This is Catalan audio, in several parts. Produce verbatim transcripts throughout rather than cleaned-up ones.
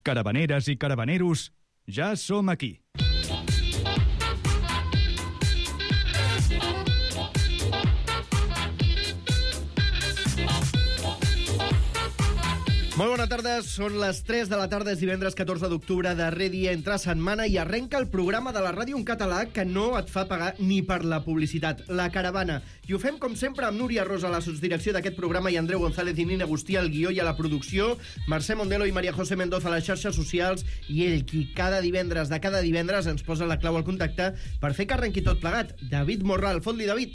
Caravaneres i caravaneros, ja som aquí. Molt bona tarda, són les tres de la tarda, és divendres catorze d'octubre, darrer dia entre setmana, i arrenca el programa de la ràdio en català que no et fa pagar ni per la publicitat, La Caravana. I ho fem, com sempre, amb Núria Rosa a la sotsdirecció d'aquest programa i Andreu González i Nina Agustí al guió i a la producció, Mercè Mondelo i María José Mendoza a les xarxes socials, i ell, qui cada divendres de cada divendres ens posa la clau al contacte per fer que arrenqui tot plegat, David Morral. Fot-li, David.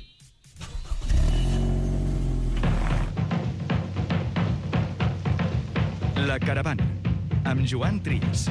La Caravana, amb Joan Trias.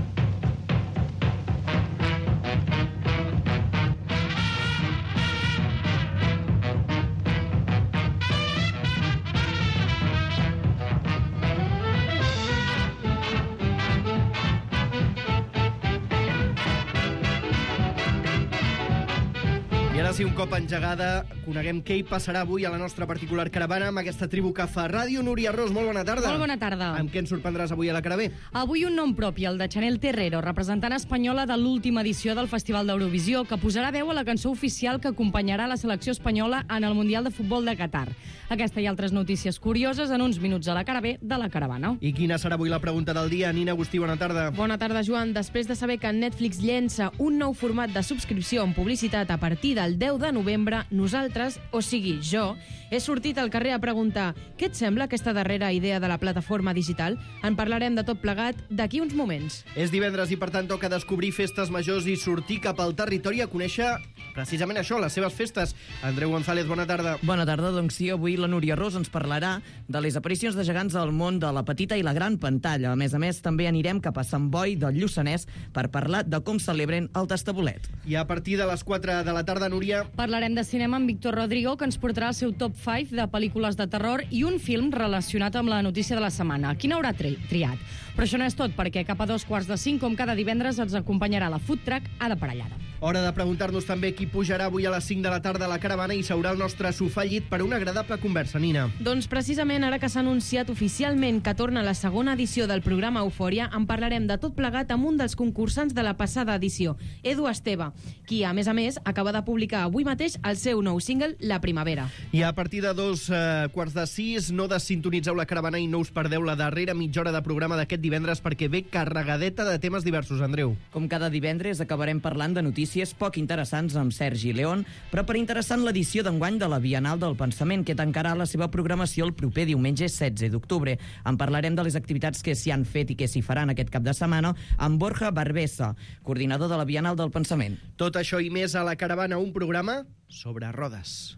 I ara sí, un cop engegada, coneguem què hi passarà avui a la nostra particular caravana amb aquesta tribu que fa ràdio. Núria Ros, molt bona tarda. Molt bona tarda. Amb què ens sorprendràs avui a la Caravé? Avui un nom propi, el de Chanel Terrero, representant espanyola de l'última edició del Festival d'Eurovisió, que posarà veu a la cançó oficial que acompanyarà la selecció espanyola en el Mundial de Futbol de Qatar. Aquesta i altres notícies curioses en uns minuts a la Caravé de la Caravana. I quina serà avui la pregunta del dia? Nina Agustí, bona tarda. Bona tarda, Joan. Després de saber que Netflix llença un nou format de subscripció amb publicitat a partir del deu de novembre, nosaltres, o sigui, jo, he sortit al carrer a preguntar què et sembla aquesta darrera idea de la plataforma digital? En parlarem de tot plegat d'aquí uns moments. És divendres i, per tant, toca descobrir festes majors i sortir cap al territori a conèixer precisament això, les seves festes. Andreu González, bona tarda. Bona tarda, doncs sí, avui la Núria Ros ens parlarà de les aparicions de gegants al món de la petita i la gran pantalla. A més a més, també anirem cap a Sant Boi del Lluçanès per parlar de com celebren el Tastabolet. I a partir de les quatre de la tarda, Núria... Parlarem de cinema amb Víctor Rodrigo, que ens portarà el seu top cinc de pel·lícules de terror i un film relacionat amb la notícia de la setmana. Quin haurà tri triat? Però això no és tot, perquè cap a dos quarts de cinc, com cada divendres, ens acompanyarà la Food Truck Ada Parellada. Hora de preguntar-nos també qui pujarà avui a les cinc de la tarda a la caravana i seurà el nostre sofà llit per una agradable conversa, Nina. Doncs precisament ara que s'ha anunciat oficialment que torna la segona edició del programa Eufòria, en parlarem de tot plegat amb un dels concursants de la passada edició, Edu Esteve, qui, a més a més, acaba de publicar avui mateix el seu nou single, La Primavera. I a partir de dos eh, quarts de sis, no desintonitzeu la caravana i no us perdeu la darrera mitja hora de programa d'aquest divendres perquè ve carregadeta de temes diversos, Andreu. Com cada divendres acabarem parlant de notícies poc interessants amb Sergi León, però per interessant l'edició d'enguany de la Bienal del Pensament, que tancarà la seva programació el proper diumenge setze d'octubre. En parlarem de les activitats que s'hi han fet i que s'hi faran aquest cap de setmana amb Borja Barbesa, coordinador de la Bienal del Pensament. Tot això i més a la caravana, un programa sobre rodes.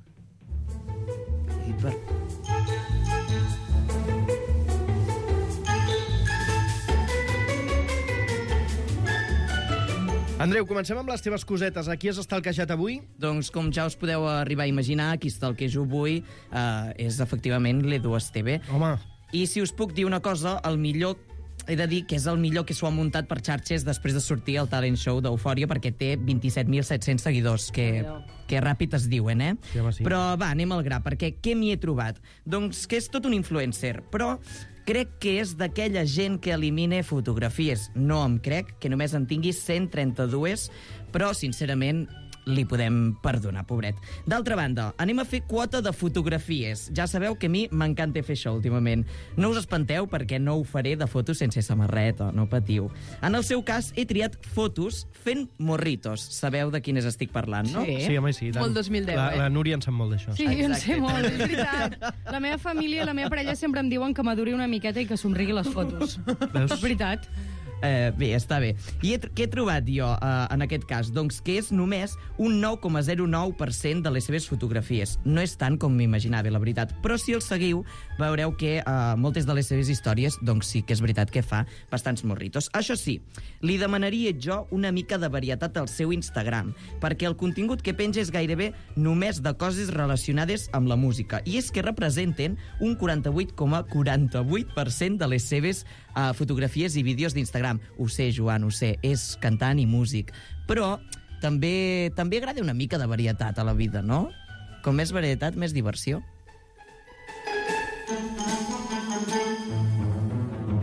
I per... Andreu, comencem amb les teves cosetes. A qui has estalquejat avui? Doncs, com ja us podeu arribar a imaginar, qui estalquejo avui eh, és efectivament l'Edu Esteve. Home. I si us puc dir una cosa, el millor... He de dir que és el millor que s'ho ha muntat per xarxes després de sortir al talent show d'Eufòria, perquè té vint-i-set mil set-cents seguidors, que, que ràpid es diuen, eh? Sí, home, sí. Però va, anem al gra, perquè què m'hi he trobat? Doncs que és tot un influencer, però crec que és d'aquella gent que elimina fotografies. No em crec que només en tingui cent trenta-dos, però, sincerament, li podem perdonar, pobret. D'altra banda, anem a fer quota de fotografies. Ja sabeu que a mi m'encanta fer això últimament. No us espanteu perquè no ho faré de fotos sense samarreta, no patiu. En el seu cas, he triat fotos fent morritos. Sabeu de quines estic parlant, no? Sí. Sí, home, sí. Tant. Molt dos mil deu, la, eh? La Núria en sap molt d'això. Sí, jo en sé Exacte. molt, és veritat. La meva família i la meva parella sempre em diuen que maduri una miqueta i que somrigui les fotos. Veus? És veritat. Eh, bé, està bé. I he, què he trobat jo eh, en aquest cas? Doncs que és només un nou coma zero nou per cent de les seves fotografies. No és tant com m'imaginava, la veritat. Però si el seguiu, veureu que eh, moltes de les seves històries, doncs sí que és veritat que fa bastants morritos. Això sí, li demanaria jo una mica de varietat al seu Instagram, perquè el contingut que penja és gairebé només de coses relacionades amb la música. I és que representen un quaranta-vuit coma quaranta-vuit per cent de les seves eh, fotografies i vídeos d'Instagram. Ho sé, Joan, ho sé, és cantant i músic, però també també agrada una mica de varietat a la vida, no? Com més varietat, més diversió.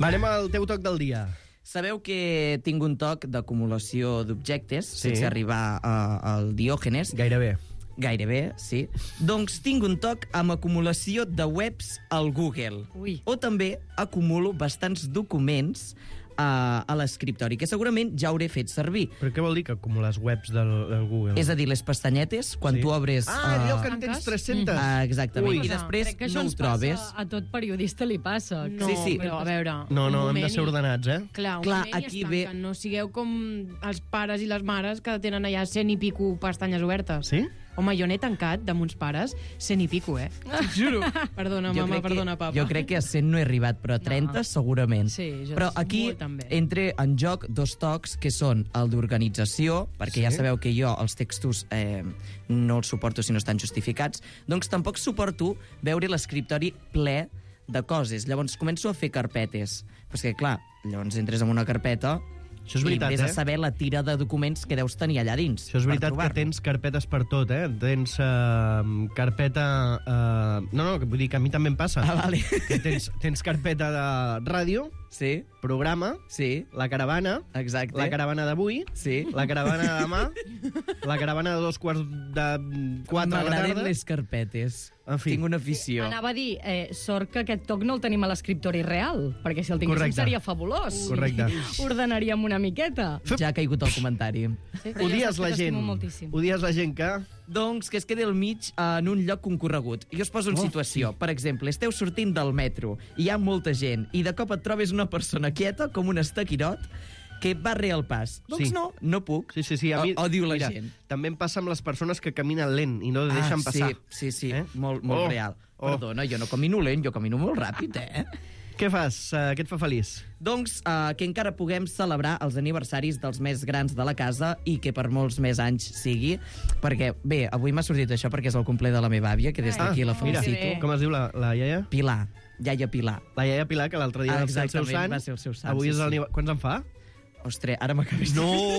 Va, anem al teu toc del dia. Sabeu que tinc un toc d'acumulació d'objectes, Sí. sense arribar a, al Diògenes. Gairebé. Gairebé, sí. Doncs tinc un toc amb acumulació de webs al Google. Ui. O també acumulo bastants documents a, a l'escriptori, que segurament ja hauré fet servir. Però què vol dir que acumules webs del, del Google? És a dir, les pestanyetes, quan Sí. tu obres... Ah, allò que eh, en tens Tanques? tres-centes. ah, exactament. Ui. I després Crec que això no ho ens trobes. passa a tot periodista li passa. No, Sí, sí. però a veure... No, un no, hem moment de ser i- ordenats, eh? Clar, un Clar, moment i aquí es ve- tanquen. No sigueu com els pares i les mares que tenen allà cent i pico pestanyes obertes. Sí? Home, jo n'he tancat de mons pares cent i pico, eh? T'ho juro. Perdona, Jo mama, crec que- perdona, papa. Jo crec que a cent no he arribat, però a trenta segurament. Sí, jo però aquí molt també. entre en joc dos tocs que són el d'organització, perquè Sí. ja sabeu que jo els textos eh, no els suporto si no estan justificats, doncs tampoc suporto veure l'escriptori ple de coses. Llavors començo a fer carpetes. Però és que, clar, llavors entres en una carpeta Això és veritat, i vés eh? a saber la tira de documents que deus tenir allà dins. Això és per veritat que trobar-lo. tens carpetes per tot, eh? Tens uh, carpeta... Uh, no, no, que vull dir que a mi també em passa. Ah, vale. Que tens, tens carpeta de ràdio, Sí, programa, sí, la caravana, exacte. la caravana d'avui, Sí. la caravana de demà, la caravana de dos quarts de quatre de la M'agraden tarda. les carpetes. En fi. Tinc una afició. Anava a dir, eh, sort que aquest toc no el tenim a l'escriptori real, perquè si el tinguéssim Correcte. seria fabulós. Correcte. Ordenaríem una miqueta. Ja ha caigut el comentari. Sí, però ja Odies saps que la gent. t'estimo moltíssim. Odies la gent que... Doncs que es quedi al mig en un lloc concorregut. I us poso en Oh, situació. Per exemple, esteu sortint del metro, hi ha molta gent, i de cop et trobes una persona quieta, com un estaquirot, que va re al pas. Doncs Sí. no, no puc. Sí, sí, sí. A mi, O- odio la mira, gent. També em passa amb les persones que caminen lent i no deixen ah, passar. Sí, sí, sí. Eh? molt, molt Oh, real. oh. Perdona, jo no camino lent, jo camino molt ràpid, eh? Què fas? Uh, què et fa feliç? Doncs uh, que encara puguem celebrar els aniversaris dels més grans de la casa i que per molts més anys sigui, perquè, bé, avui m'ha sortit això perquè és el cumple de la meva àvia, que des d'aquí la Ah, mira, felicito. com es diu la, la iaia? Pilar, iaia Pilar. La iaia Pilar, que l'altre dia Ah, va ser el seu exactament, sant. va ser el seu sant, Avui sí, és el sí. nive- Quants en fa? Ostres, ara m'acabes de...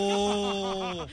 No!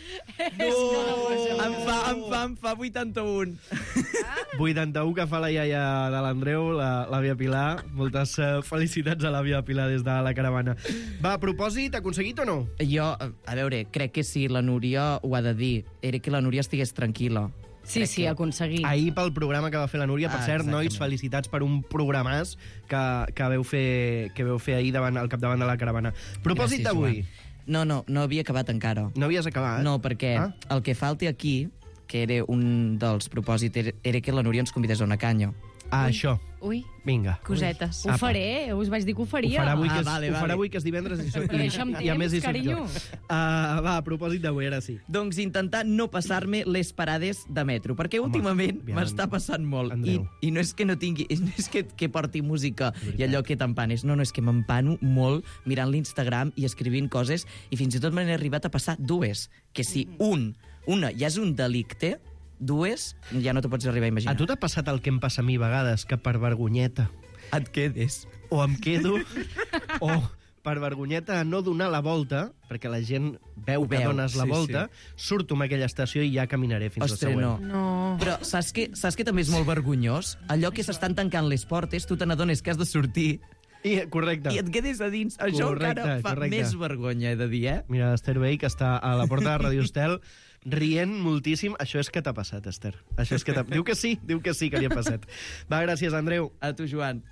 no! Em fa, em fa, em fa vuitanta-un. vuitanta-u que fa la iaia de l'Andreu, la- l'àvia Pilar. Moltes uh, felicitats a l'àvia Pilar des de la caravana. Va, a propòsit, aconseguit o no? Jo, a veure, crec que si la Núria ho ha de dir, era que la Núria estigués tranquil·la. Sí, sí, aconseguir. Ahir pel programa que va fer la Núria, per Ah, cert, exactament. nois, felicitats per un programàs que, que, veu fer, que veu fer ahir davant, al capdavant de la caravana. Propòsit Gràcies, d'avui. Joan. No, no, no havia acabat encara. No havies acabat? No, perquè Ah. el que falta aquí, que era un dels propòsits, era, era que la Núria ens convidés a una canya. Ah, això. Ui, Vinga. cosetes. Ho faré, us vaig dir que ho Ho faria. farà avui, Ah, que és, vale, ho vale. farà avui que és divendres i, so, Però i, deixa'm i a més hi temps, soc jo. carinyo. Uh, va, a propòsit d'avui, ara sí. Doncs intentar no passar-me les parades de metro, perquè Home, últimament aviam, m'està passant molt. I, Andreu. I no és que no tingui, no és que, que porti música i allò que t'empanes, no, no, és que m'empano molt mirant l'Instagram i escrivint coses, i fins i tot me n'he arribat a passar dues, que si un, una ja és un delicte, dues ja no t'ho pots arribar a A imaginar. tu t'ha passat el que em passa a mi a vegades, que per vergonyeta Et quedes. o em quedo o per vergonyeta de no donar la volta, perquè la gent veu Ho que veu, dones la sí, volta, surto en aquella estació i ja caminaré fins Ostres, al següent. no. No. Però saps que, saps que també és molt vergonyós? Allò que s'estan tancant les portes, tu te n'adones que has de sortir I, correcte. i et quedes a dins. Això Correcte, encara fa correcte. més vergonya, he de dir, eh? Mira, Esther Bey, que està a la porta de Radio Estel, rient moltíssim. Això és que t'ha passat, Esther. Això és que t'ha... Diu que sí, diu que sí que li ha passat. Va, gràcies, Andreu. A tu, Joan.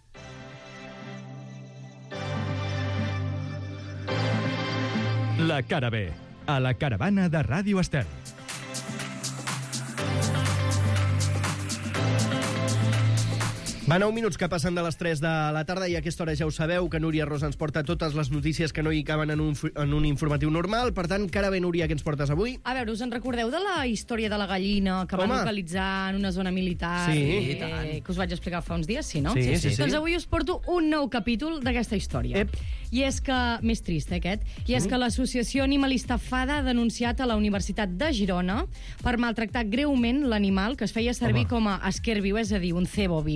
La cara B, a la caravana de Ràdio Estel. Va, nou minuts que passen de les tres de la tarda i a aquesta hora ja ho sabeu, que Núria Rosa ens porta totes les notícies que no hi caben en un, en un informatiu normal. Per tant, cara bé, Núria, què ens portes avui? A veure, us en recordeu de la història de la gallina que van Home. localitzar en una zona militar? Sí. eh, I tant. que us vaig explicar fa uns dies, sí, no? Sí, sí, sí. Doncs avui us porto un nou capítol d'aquesta història. Ep. I és que, més trist, eh, aquest, i és que l'associació animalista FADA ha denunciat a la Universitat de Girona per maltractar greument l'animal que es feia servir Home. com a esquer viu, és a dir, un cebo viu,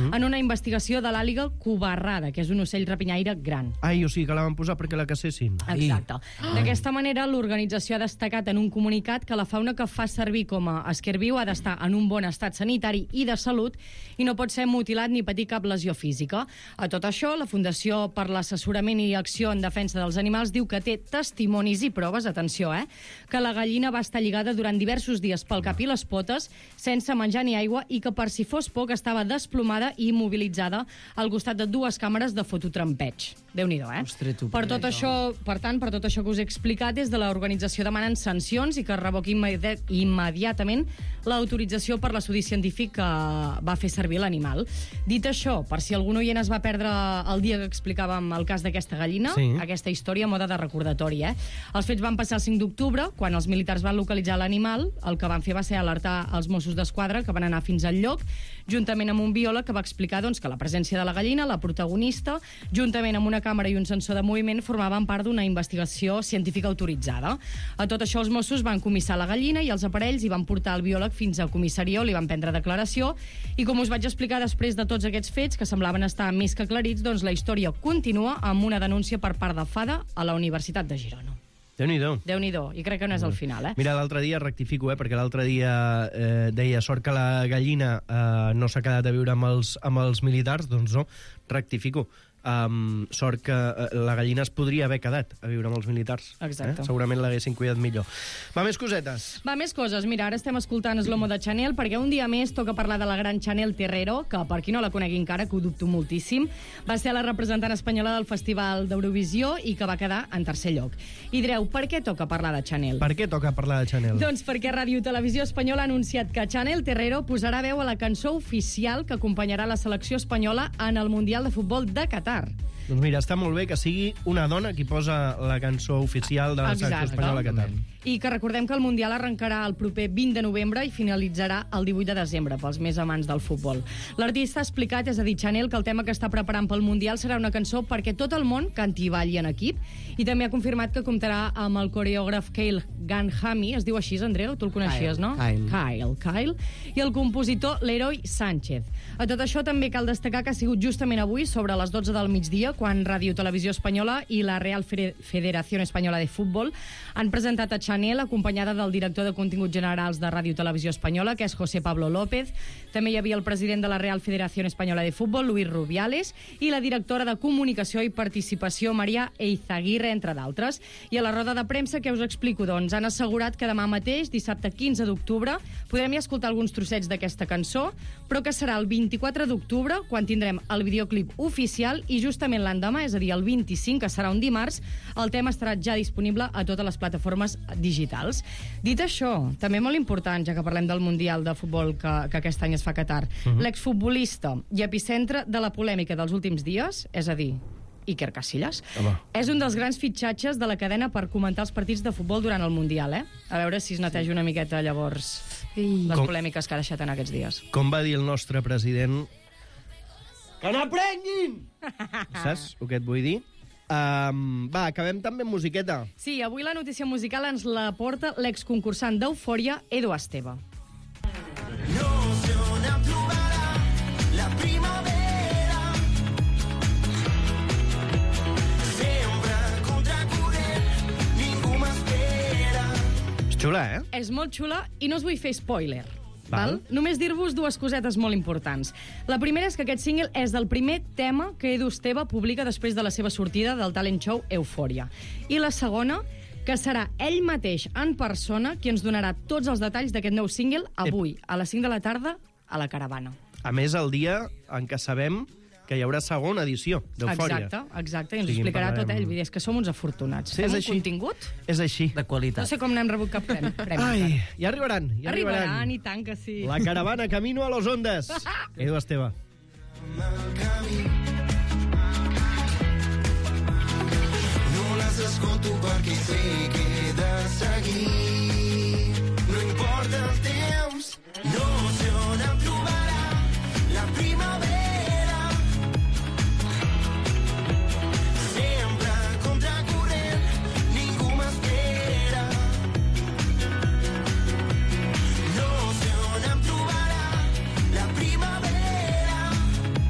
mm-hmm. en una investigació de l'àliga cubarrada, que és un ocell rapinyaire gran. Ai, o sigui que la van posar perquè la cacessin. Exacte. D'aquesta manera, l'organització ha destacat en un comunicat que la fauna que fa servir com a esquerviu ha d'estar en un bon estat sanitari i de salut i no pot ser mutilat ni patir cap lesió física. A tot això, la Fundació per l'Assessorament i Acció en Defensa dels Animals diu que té testimonis i proves, atenció, eh, que la gallina va estar lligada durant diversos dies pel cap i les potes, sense menjar ni aigua, i que per si fos poc estava desplomada i immobilitzada al costat de dues càmeres de fototrampeig. Déu-n'hi-do, eh? Ostres, tu, per tot això, per tant, per tot això que us he explicat, des de l'organització demanen sancions i que es revoqui immedi immediatament l'autorització per l'estudi científic que va fer servir l'animal. Dit això, per si algun oient es va perdre el dia que explicàvem el cas d'aquesta gallina, sí. aquesta història a moda de recordatori, eh? Els fets van passar el cinc d'octubre, quan els militars van localitzar l'animal. El que van fer va ser alertar els Mossos d'Esquadra, que van anar fins al lloc, juntament amb un biòleg que va explicar doncs, que la presència de la gallina, la protagonista, juntament amb una càmera i un sensor de moviment, formaven part d'una investigació científica autoritzada. A tot això, els Mossos van comissar la gallina i els aparells i van portar el biòleg fins a comissaria on li van prendre declaració. I com us vaig explicar després de tots aquests fets, que semblaven estar més que aclarits, doncs la història continua amb una denúncia per part de Fada a la Universitat de Girona. Déu-n'hi-do. Déu-n'hi-do, i crec que no és el final, eh? Mira, l'altre dia, rectifico, eh, perquè l'altre dia eh, deia sort que la gallina eh, no s'ha quedat a viure amb els, amb els militars, doncs no, rectifico. Um, sort que uh, la gallina es podria haver quedat a viure amb els militars. Exacte. Eh? Segurament l'haguessin cuidat millor. Va, més cosetes. Va, més coses. Mira, ara estem escoltant Slomo de Chanel, perquè un dia més toca parlar de la gran Chanel Terrero, que per qui no la conegui encara, que ho dubto moltíssim, va ser la representant espanyola del Festival d'Eurovisió i que va quedar en tercer lloc. I direu, per què toca parlar de Chanel? Per què toca parlar de Chanel? Doncs perquè Ràdio Televisió Espanyola ha anunciat que Chanel Terrero posarà veu a la cançó oficial que acompanyarà la selecció espanyola en el Mundial de Futbol de Qatar. Doncs mira, està molt bé que sigui una dona qui posa la cançó oficial de la selecció espanyola a Qatar. I que recordem que el Mundial arrencarà el proper vint de novembre i finalitzarà el divuit de desembre, pels més amants del futbol. L'artista ha explicat, és a dir, Chanel, que el tema que està preparant pel Mundial serà una cançó perquè tot el món canti i balli en equip, i també ha confirmat que comptarà amb el coreògraf Kyle Ganhami, es diu així, Andreu? Tu el coneixies, Kyle, no? Kyle. Kyle, Kyle. I el compositor Leroy Sánchez. A tot això també cal destacar que ha sigut justament avui, sobre les dotze del migdia, quan Ràdio Televisió Espanyola i la Real Federació Espanyola de Futbol han presentat a Chanel, acompanyada del director de continguts generals de Ràdio Televisió Espanyola, que és José Pablo López. També hi havia el president de la Real Federació Espanyola de Futbol, Luis Rubiales, i la directora de Comunicació i Participació, Maria Eizaguirre, entre d'altres. I a la roda de premsa, que us explico? Doncs han assegurat que demà mateix, dissabte quinze d'octubre, podrem ja escoltar alguns trossets d'aquesta cançó, però que serà el vint-i-quatre d'octubre, quan tindrem el videoclip oficial, i justament l'endemà, és a dir, el vint-i-cinc, que serà un dimarts, el tema estarà ja disponible a totes les plataformes digitals. Dit això, també molt important, ja que parlem del Mundial de Futbol que, que aquest any es fa a Qatar, uh-huh. l'exfutbolista i epicentre de la polèmica dels últims dies, és a dir, Iker Casillas, Home. és un dels grans fitxatges de la cadena per comentar els partits de futbol durant el Mundial, eh? A veure si es neteja una miqueta, llavors, les Com... polèmiques que ha deixat en aquests dies. Com va dir el nostre president... Que n'aprenguin! Saps el que et vull dir? Um, va, acabem també amb musiqueta. Sí, avui la notícia musical ens la porta l'exconcursant d'Eufòria, Edu Esteve. No sé on em trobarà la primavera. Sempre contracorrent, ningú m'espera. És xula, eh? És molt xula i no us vull fer spoiler. Val. Val? Només dir-vos dues cosetes molt importants. La primera és que aquest single és del primer tema que Edu Esteve publica després de la seva sortida del talent show Eufòria. I la segona, que serà ell mateix en persona qui ens donarà tots els detalls d'aquest nou single avui, a les cinc de la tarda, a la Caravana. A més, el dia en què sabem que hi haurà segona edició d'Eufòria. Exacte, exacte, i ens O sigui, explicarà parlarem- tot ell. Vull dir, és que som uns afortunats. Sí, és Fem un així. contingut? És així. De qualitat. No sé com n'hem rebut cap premi. premi Ai, encara. ja arribaran, ja arribaran. Arribaran, i tant que sí. La caravana camino a los Ondes. Edu Esteve. No les escolto perquè sé que he de seguir. No importa el temps, no sé on em trobarà la primavera. Sempre contracorrent, ningú m'espera. No sé on em trobarà la primavera.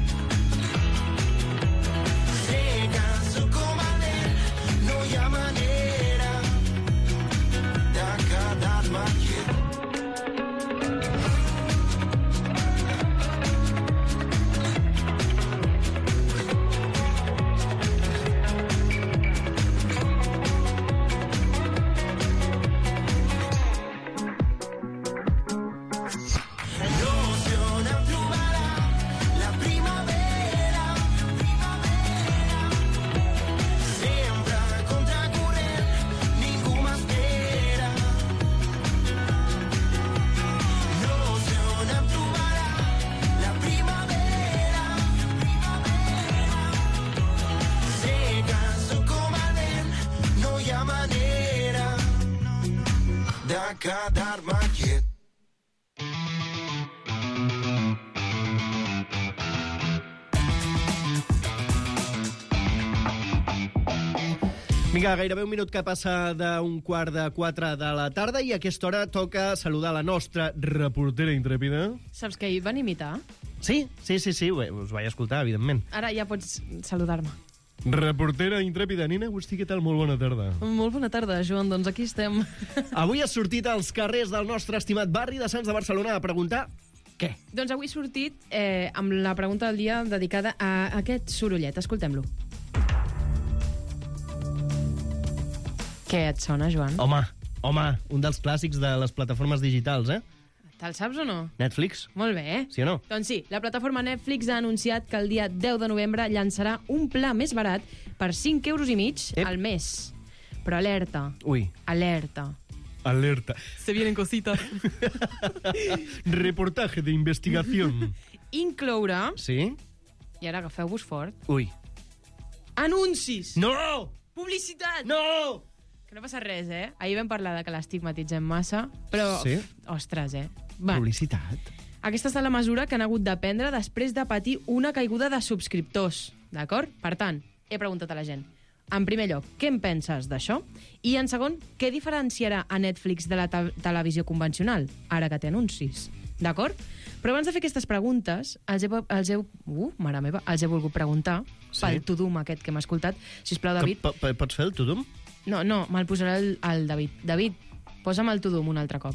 quedar-me quiet. Vinga, gairebé un minut que passa d'un quart de quatre de la tarda i a aquesta hora toca saludar la nostra reportera intrèpida. Saps que ahir van imitar? Sí, sí, sí, sí, us vaig escoltar, evidentment. Ara ja pots saludar-me. Reportera intrèpida, Nina Agustí, què tal? Molt bona tarda. Molt bona tarda, Joan, doncs aquí estem. Avui has sortit als carrers del nostre estimat barri de Sants de Barcelona a preguntar què? Doncs avui he sortit eh, amb la pregunta del dia dedicada a aquest sorollet. Escoltem-lo. Què et sona, Joan? Home, home, un dels clàssics de les plataformes digitals, eh? Te'l saps o no? Netflix. Molt bé, eh? Sí o no? Doncs sí, la plataforma Netflix ha anunciat que el dia deu de novembre llançarà un pla més barat per cinc euros i mig Ep. al mes. Però alerta, Ui, alerta. alerta. Se vienen cositas. Reportaje de investigación. Inclourà, Sí? i ara agafeu-vos fort, Ui. anuncis, No! publicitat. No! Que no passa res, eh? Ahir vam parlar de que l'estigmatitzem massa, però, Sí? ostres, eh? Va, Publicitat. aquesta està la mesura que han hagut de prendre després de patir una caiguda de subscriptors, d'acord? Per tant, he preguntat a la gent, en primer lloc, què en penses d'això? I en segon, què diferenciarà a Netflix de la te televisió convencional, ara que té anuncis? D'acord? Però abans de fer aquestes preguntes, els he, els he, uh, mare meva, els he volgut preguntar Sí? pel tudum aquest que hem escoltat. Sisplau, David. Que, po- pots fer el tudum? No, no, me'l posarà el, el David. David, posa'm el tudum un altre cop.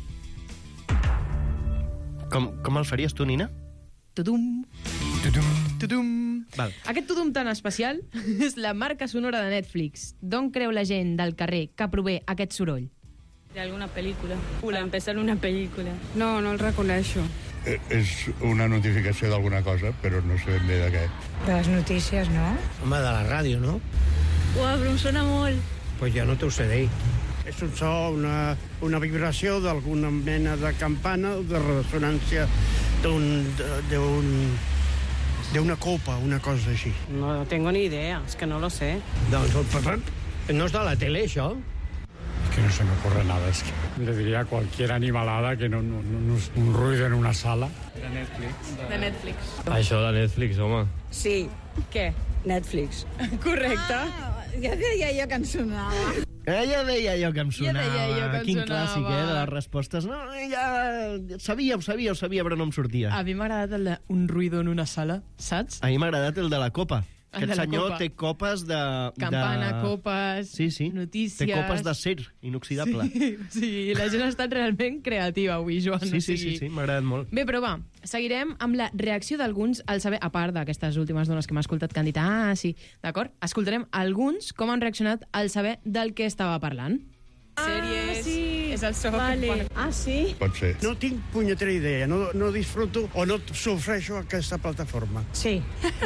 Com, com el faries tu, Nina? Tudum. Tudum. Tudum. Val. Aquest tudum tan especial és la marca sonora de Netflix. D'on creu la gent del carrer que prové aquest soroll? De alguna película. Para empezar una película. No, no el reconeixo. Eh, És una notificació d'alguna cosa, però no sé ben bé de què. De les notícies, no? Home, de la ràdio, no? Uau, però em sona molt. Pues jo no t'ho sé dir. És un so, una, una vibració d'alguna mena de campana o de ressonància d'un d'un d'una copa, una cosa així. No tengo ni idea, es que no lo sé. Doncs, no és de la tele, això? Que no se me ocurre nada. Es que le diría a cualquier animalada que no, no, no es un ruido en una sala. De Netflix. Això de Netflix, home. Sí, Què? Netflix. Correcte. Ah, ja deia jo que em sonava. Ella deia jo que em sonava. deia jo que em Quin sonava. clàssic, eh, de les respostes. No, ja sabia, ho sabia, ho sabia, però no em sortia. A mi m'ha agradat el de un ruido en una sala, saps? A mi m'ha agradat el de la copa. El Aquest de la senyor copa. té copes de... Campana, de... copes, Sí, sí. notícies... Té copes d'acer inoxidable. Sí, sí, la gent ha estat realment creativa avui, Joan. Sí, o sí, sigui... sí, sí, m'ha agradat molt. Bé, però va, seguirem amb la reacció d'alguns al saber, a part d'aquestes últimes dones que m'ha escoltat que han dit, ah, sí, d'acord? Escoltarem alguns com han reaccionat al saber del que estava parlant. Sèries, sí. és el so Vale. que fa. Ah, sí? Pot ser. No tinc punyetera idea, no, no disfruto o no sofreixo aquesta plataforma. Sí.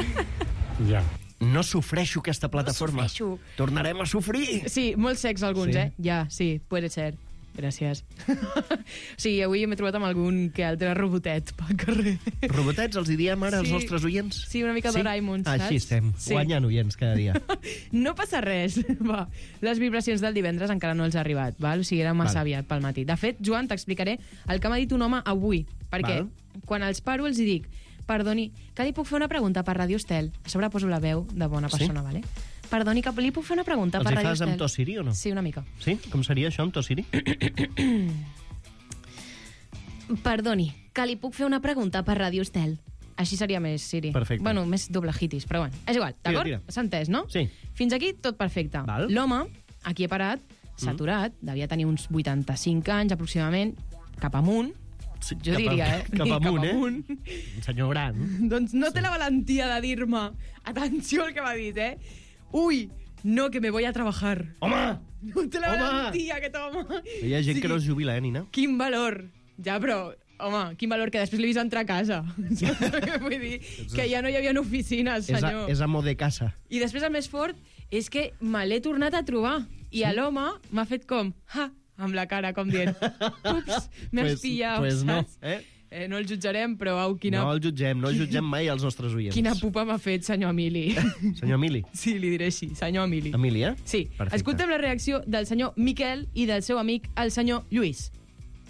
Ja. No sofreixo aquesta plataforma. No sofreixo. Tornarem a sofrir. Sí, molt sex alguns, Sí? eh? Ja, sí, puede ser. Gràcies. Sí, avui m'he trobat amb algun que altre robotet pel carrer. Robotets, els hi diem ara als Sí. nostres oients? Sí, una mica Doraemon, saps? Així estem, Sí. guanyant oients cada dia. No passa res. Va. Les vibracions del divendres encara no els ha arribat, val? O sigui, era massa Val. aviat pel matí. De fet, Joan, t'explicaré el que m'ha dit un home avui, perquè Val. quan els paro els hi dic, perdoni, que li puc fer una pregunta per Radio Estel? A sobre poso la veu de bona Sí? persona, vale? Perdoni, que li puc fer una pregunta Els per hi Radio fas Estel? amb to Siri o no? Sí, una mica. Sí? Com seria això amb to Siri? Perdoni, que li puc fer una pregunta per Radio Estel? Així seria més, Siri. Perfecte. Bueno, més doble hitis, però bueno, és igual, d'acord? tira. S'ha entès, no? Sí. Fins aquí tot perfecte. Val. L'home, aquí he parat, s'ha Mm. aturat, devia tenir uns vuitanta-cinc anys aproximadament, cap amunt, Sí, jo cap a- diria, eh? Cap amunt, eh? amunt. Un senyor gran. Doncs no té la valentia de dir-me, atenció al que m'ha dit, eh? Ui, no, que me voy a trabajar. Home! No té la Home! valentia, aquest home. Hi ha gent Sí. que no es jubila, eh, Nina? Quin valor. Ja, però, home, quin valor que després l'he vist entrar a casa. Vull dir, que ja no hi havia oficines, És, a, senyor. és amo de casa. I després el més fort és que me l'he tornat a trobar. I a l'home m'ha fet com, ha, amb la cara, com dient, ups, m'has Pues- pillat, pues no, saps? eh? Eh, no el jutjarem, però au, quina, No el jutgem, no jutgem mai els nostres oients. quina pupa m'ha fet, senyor Emili. Senyor Emili. Sí, li diré així, senyor Emili. Emili, eh? Sí, Perfecte. escoltem la reacció del senyor Miquel i del seu amic, el senyor Lluís.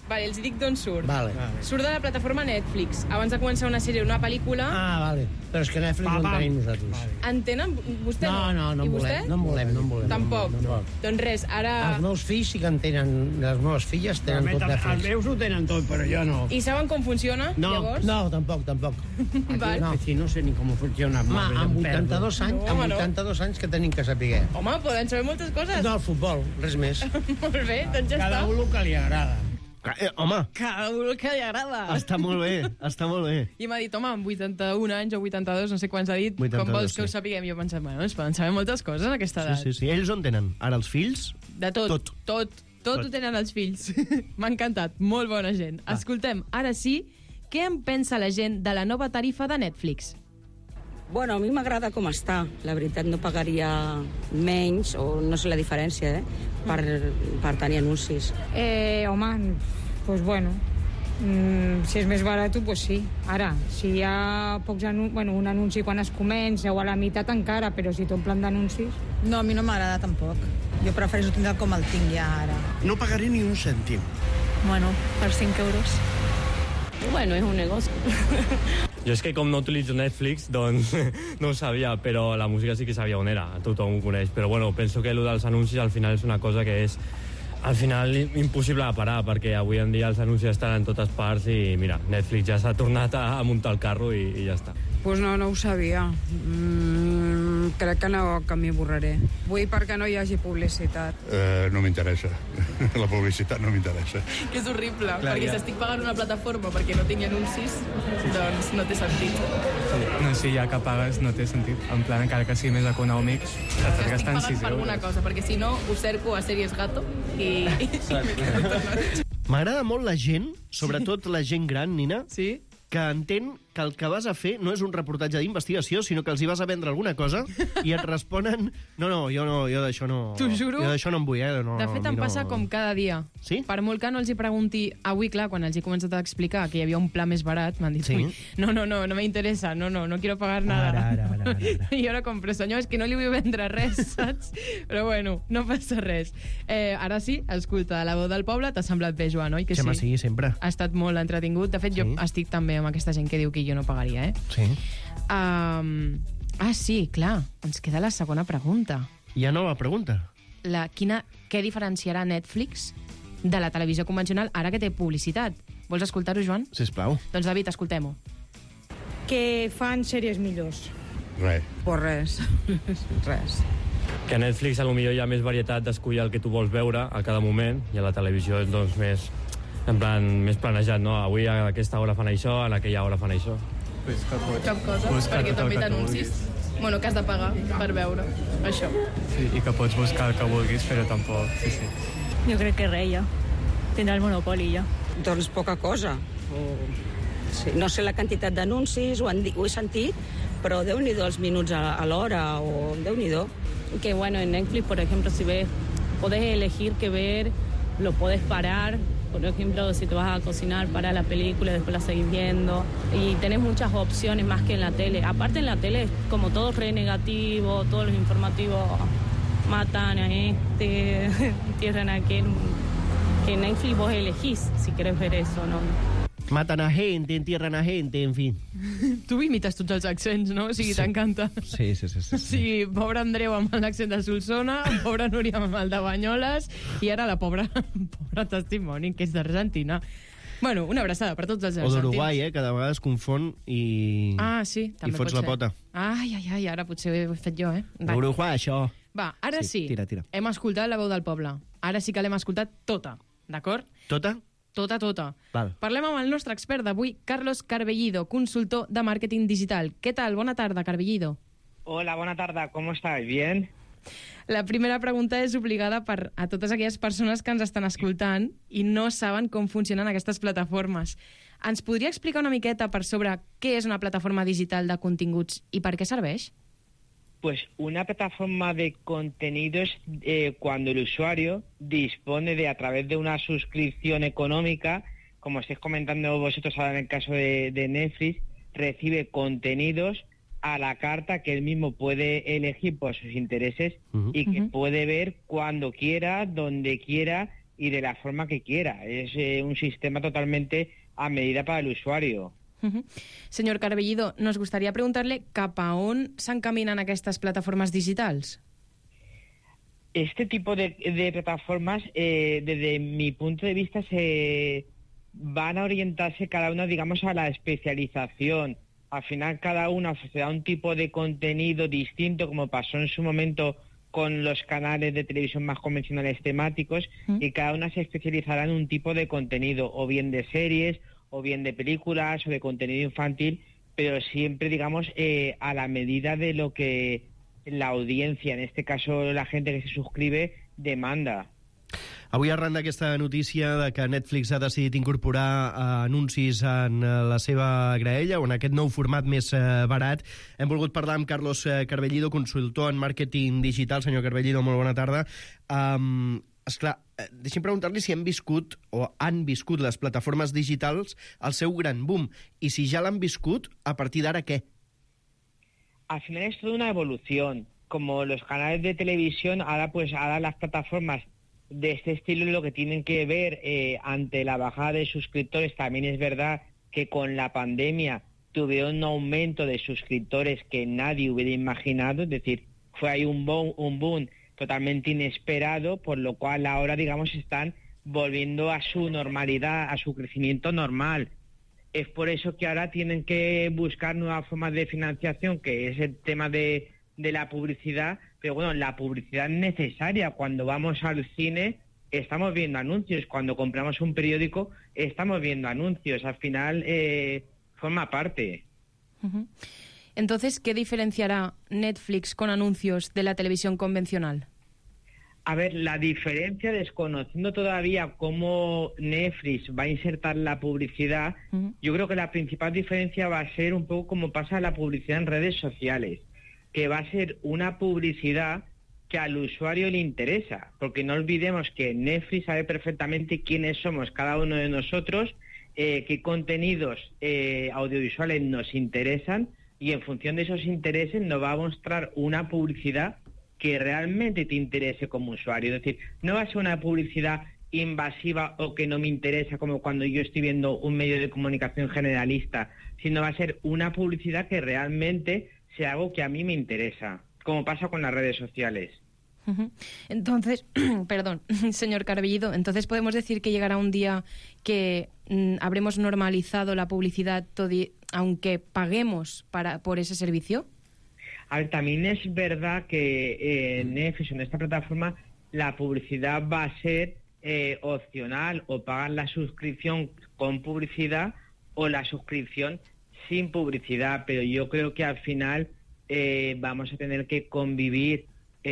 Vale, els dic d'on surt. Vale. Surt de la plataforma Netflix. Abans de començar una sèrie o una pel·lícula... Ah, vale. Però és que Netflix no en tenim nosaltres. Entenen? Vostè no? No, no, no I en vostè? volem, no en volem, no en volem. Tampoc. No en volem. Doncs res, ara... Els meus fills sí que en tenen, les meves filles tenen tot Netflix. Els meus ho tenen tot, però jo no. I saben com funciona, No, llavors? no, tampoc, tampoc. Val. No. Sí, no sé ni com funciona. Ma, amb vuitanta-dos anys, No, amb home, no. vuitanta-dos anys que tenim que saber. Home, poden saber moltes coses. No, el futbol, res més. Molt bé, doncs ja Cada està. un el que li agrada. Eh, home, Cada un el que li agrada. està molt bé, està molt bé. I m'ha dit, home, amb vuitanta-un anys o vuitanta-dos, no sé quants ha dit, com vuitanta-dos, vols que ho sí. sapiguem? Jo he pensat, bueno, es poden saber moltes coses a aquesta Sí, edat. sí, sí. Ells on tenen? Ara els fills? De tot, Tot. tot, tot, tot ho tenen els fills. M'ha encantat, molt bona gent. Va. Escoltem, ara sí, què en pensa la gent de la nova tarifa de Netflix? Bueno, a mi m'agrada com està. La veritat, no pagaria menys, o no sé la diferència, eh? Per, per tenir anuncis. Eh, home, pues bueno, mm, si és més barat, pues sí. Ara, si hi ha pocs anuncis, bueno, un anunci quan es comença o a la meitat encara, però si tot plan d'anuncis... No, a mi no m'agrada tampoc. Jo prefereixo tindre com el tinc ja ara. No pagaré ni un cèntim. Bueno, per cinc euros. Bueno, es un negocio. Jo és que com no utilitzo Netflix, doncs no ho sabia, però la música sí que sabia on era, tothom ho coneix. Però bueno, penso que allò dels anuncis al final és una cosa que és al final impossible de parar, perquè avui en dia els anuncis estan en totes parts i mira, Netflix ja s'ha tornat a muntar el carro i, i ja està. Pues no, no ho sabia. Mm, crec que no, que m'hi borraré. Vull perquè no hi hagi publicitat. Eh, no m'interessa. La publicitat no m'interessa. Que és horrible, Clar, perquè ja. si estic pagant una plataforma perquè no tingui anuncis, doncs no té sentit. Sí. No, si ja que pagues no té sentit. En plan, encara que sigui més econòmic, t'estàs Estic gastant pagant sis per alguna euros. cosa, perquè si no ho cerco a Sèries Gato i... M'agrada molt la gent, sobretot la gent gran, Nina, sí? que entén que el que vas a fer no és un reportatge d'investigació, sinó que els hi vas a vendre alguna cosa i et responen no, no, jo no, jo d'això no... T'ho juro. Jo d'això no em vull, eh? No, De fet, a em mi passa no... com cada dia. Sí? Per molt que no els hi pregunti... Avui, clar, quan els he començat a explicar que hi havia un pla més barat, m'han dit, Sí? "Uy, no, no, no, no me interesa, no, no, no quiero pagar nada". Ara, ara, ara, ara, ara. I ara com, però senyor, és que no li vull vendre res, saps? Però bueno, no passa res. Eh, ara sí, escolta, La veu del poble, t'ha semblat bé, Joan, oi? Que Sí, home, sí, sempre. Ha estat molt entretingut. De fet, jo Sí. estic també amb aquesta gent que diu que jo no pagaria, eh? Sí. Um, ah, sí, clar, ens queda la segona pregunta. Hi ha nova pregunta. La, quina, què diferenciarà Netflix de la televisió convencional ara que té publicitat? Vols escoltar-ho, Joan? Sisplau. Doncs, David, escoltem-ho. Que fan sèries millors. Res. Pues res. res. Que a Netflix a lo millor hi ha més varietat d'escollir el que tu vols veure a cada moment i a la televisió és doncs més en plan més planejat, no? Avui a aquesta hora fan això, a aquella hora fan això. Pues que pots Cap cosa, buscar perquè tot el també que tu t'anuncis. Bueno, que has de pagar per veure això. Sí, i que pots buscar el que vulguis, però tampoc... Sí, sí. Jo crec que res, ja. Tindrà el monopoli, ja. Doncs poca cosa. O... Sí, no sé la quantitat d'anuncis, ho, han di- ho he sentit, però Déu-n'hi-do els minuts a, a l'hora, o Déu-n'hi-do. Que bueno, en Netflix, por ejemplo, si ves, podés elegir qué ver, lo podés parar. Por ejemplo, si te vas a cocinar, para la película y después la seguís viendo. Y tenés muchas opciones más que en la tele. Aparte en la tele es como todo re negativo, todos los informativos matan a este, entierran a aquel. Que en Netflix vos elegís si querés ver eso, ¿no? Matan a gente, entierran a gente, en fin. Tu imites tots els accents, no? O sigui, Sí. t'encanta. Sí, sí, sí. sí, O sigui, pobre Andreu amb l'accent de Solsona, pobre Núria amb el de Banyoles, i ara la pobra, pobra testimoni, que és d'Argentina. Bueno, una abraçada per tots els O argentins. d'Uruguai, eh? Que de vegades confon i... Ah, sí, I també fots pot la ser. pota. Ai, ai, ai, ara potser ho he fet jo, eh? Va, Uruguai, això. Va ara sí, Sí, tira, tira. hem escoltat La veu del poble. Ara sí que l'hem escoltat tota, d'acord? Tota? Tota, tota. Val. Parlem amb el nostre expert d'avui, Carlos Carbellido, consultor de màrqueting digital. Què tal? Bona tarda, Carbellido. Hola, buena tarde. ¿Cómo estáis? ¿Bien? La primera pregunta és obligada per a totes aquelles persones que ens estan escoltant i no saben com funcionen aquestes plataformes. Ens podria explicar una miqueta per sobre què és una plataforma digital de continguts i per què serveix? Pues una plataforma de contenidos eh, cuando el usuario dispone de, a través de una suscripción económica, como estáis comentando vosotros ahora en el caso de, de Netflix, recibe contenidos a la carta que él mismo puede elegir por sus intereses Ujú. y que Ujú. puede ver cuando quiera, donde quiera y de la forma que quiera. Es eh, un sistema totalmente a medida para el usuario. Uh-huh. Senyor Carbellido, nos gustaría preguntarle cap a on s'encaminen aquestes plataformes digitals? Este tipo de, de plataformas, eh, desde mi punto de vista, se van a orientarse cada una, digamos, a la especialización. Al final, cada una ofrecerá un tipo de contenido distinto, como pasó en su momento con los canales de televisión más convencionales temáticos, ¿Mm? y cada una se especializará en un tipo de contenido, o bien de series, o bien de películas, o de contenido infantil, pero siempre, digamos, eh, a la medida de lo que la audiencia, en este caso la gente que se suscribe, demanda. Avui, arran d'aquesta notícia de que Netflix ha decidit incorporar uh, anuncis en uh, la seva graella o en aquest nou format més uh, barat, hem volgut parlar amb Carlos uh, Carbellido, consultor en màrqueting digital. Senyor Carbellido, molt bona tarda. Um, esclar, uh, deixi'm preguntar-li si hem viscut o han viscut les plataformes digitals el seu gran boom, i si ja l'han viscut, a partir d'ara què? Al final es toda una evolución. Como los canales de televisión, ahora pues ahora las plataformas de este estilo lo que tienen que ver eh, ante la bajada de suscriptores. También es verdad que con la pandemia tuvieron un aumento de suscriptores que nadie hubiera imaginado, es decir, fue ahí un boom, un boom totalmente inesperado, por lo cual ahora, digamos, están volviendo a su normalidad, a su crecimiento normal. Es por eso que ahora tienen que buscar nuevas formas de financiación, que es el tema de, de la publicidad. Pero bueno, la publicidad es necesaria. Cuando vamos al cine estamos viendo anuncios. Cuando compramos un periódico estamos viendo anuncios. Al final eh, forma parte. Uh-huh. Entonces, ¿qué diferenciará Netflix con anuncios de la televisión convencional? A ver, la diferencia, desconociendo todavía cómo Netflix va a insertar la publicidad, uh-huh. yo creo que la principal diferencia va a ser un poco como pasa la publicidad en redes sociales, que va a ser una publicidad que al usuario le interesa, porque no olvidemos que Netflix sabe perfectamente quiénes somos cada uno de nosotros, eh, qué contenidos eh, audiovisuales nos interesan, y en función de esos intereses nos va a mostrar una publicidad que realmente te interese como usuario. Es decir, no va a ser una publicidad invasiva o que no me interesa, como cuando yo estoy viendo un medio de comunicación generalista, sino va a ser una publicidad que realmente sea algo que a mí me interesa, como pasa con las redes sociales. Uh-huh. Entonces, perdón, señor Carbellido, entonces podemos decir que llegará un día que mm, habremos normalizado la publicidad, todi- aunque paguemos para, por ese servicio. A ver, también es verdad que eh, en Netflix, en esta plataforma, la publicidad va a ser eh, opcional, o pagan la suscripción con publicidad o la suscripción sin publicidad, pero yo creo que al final eh, vamos a tener que convivir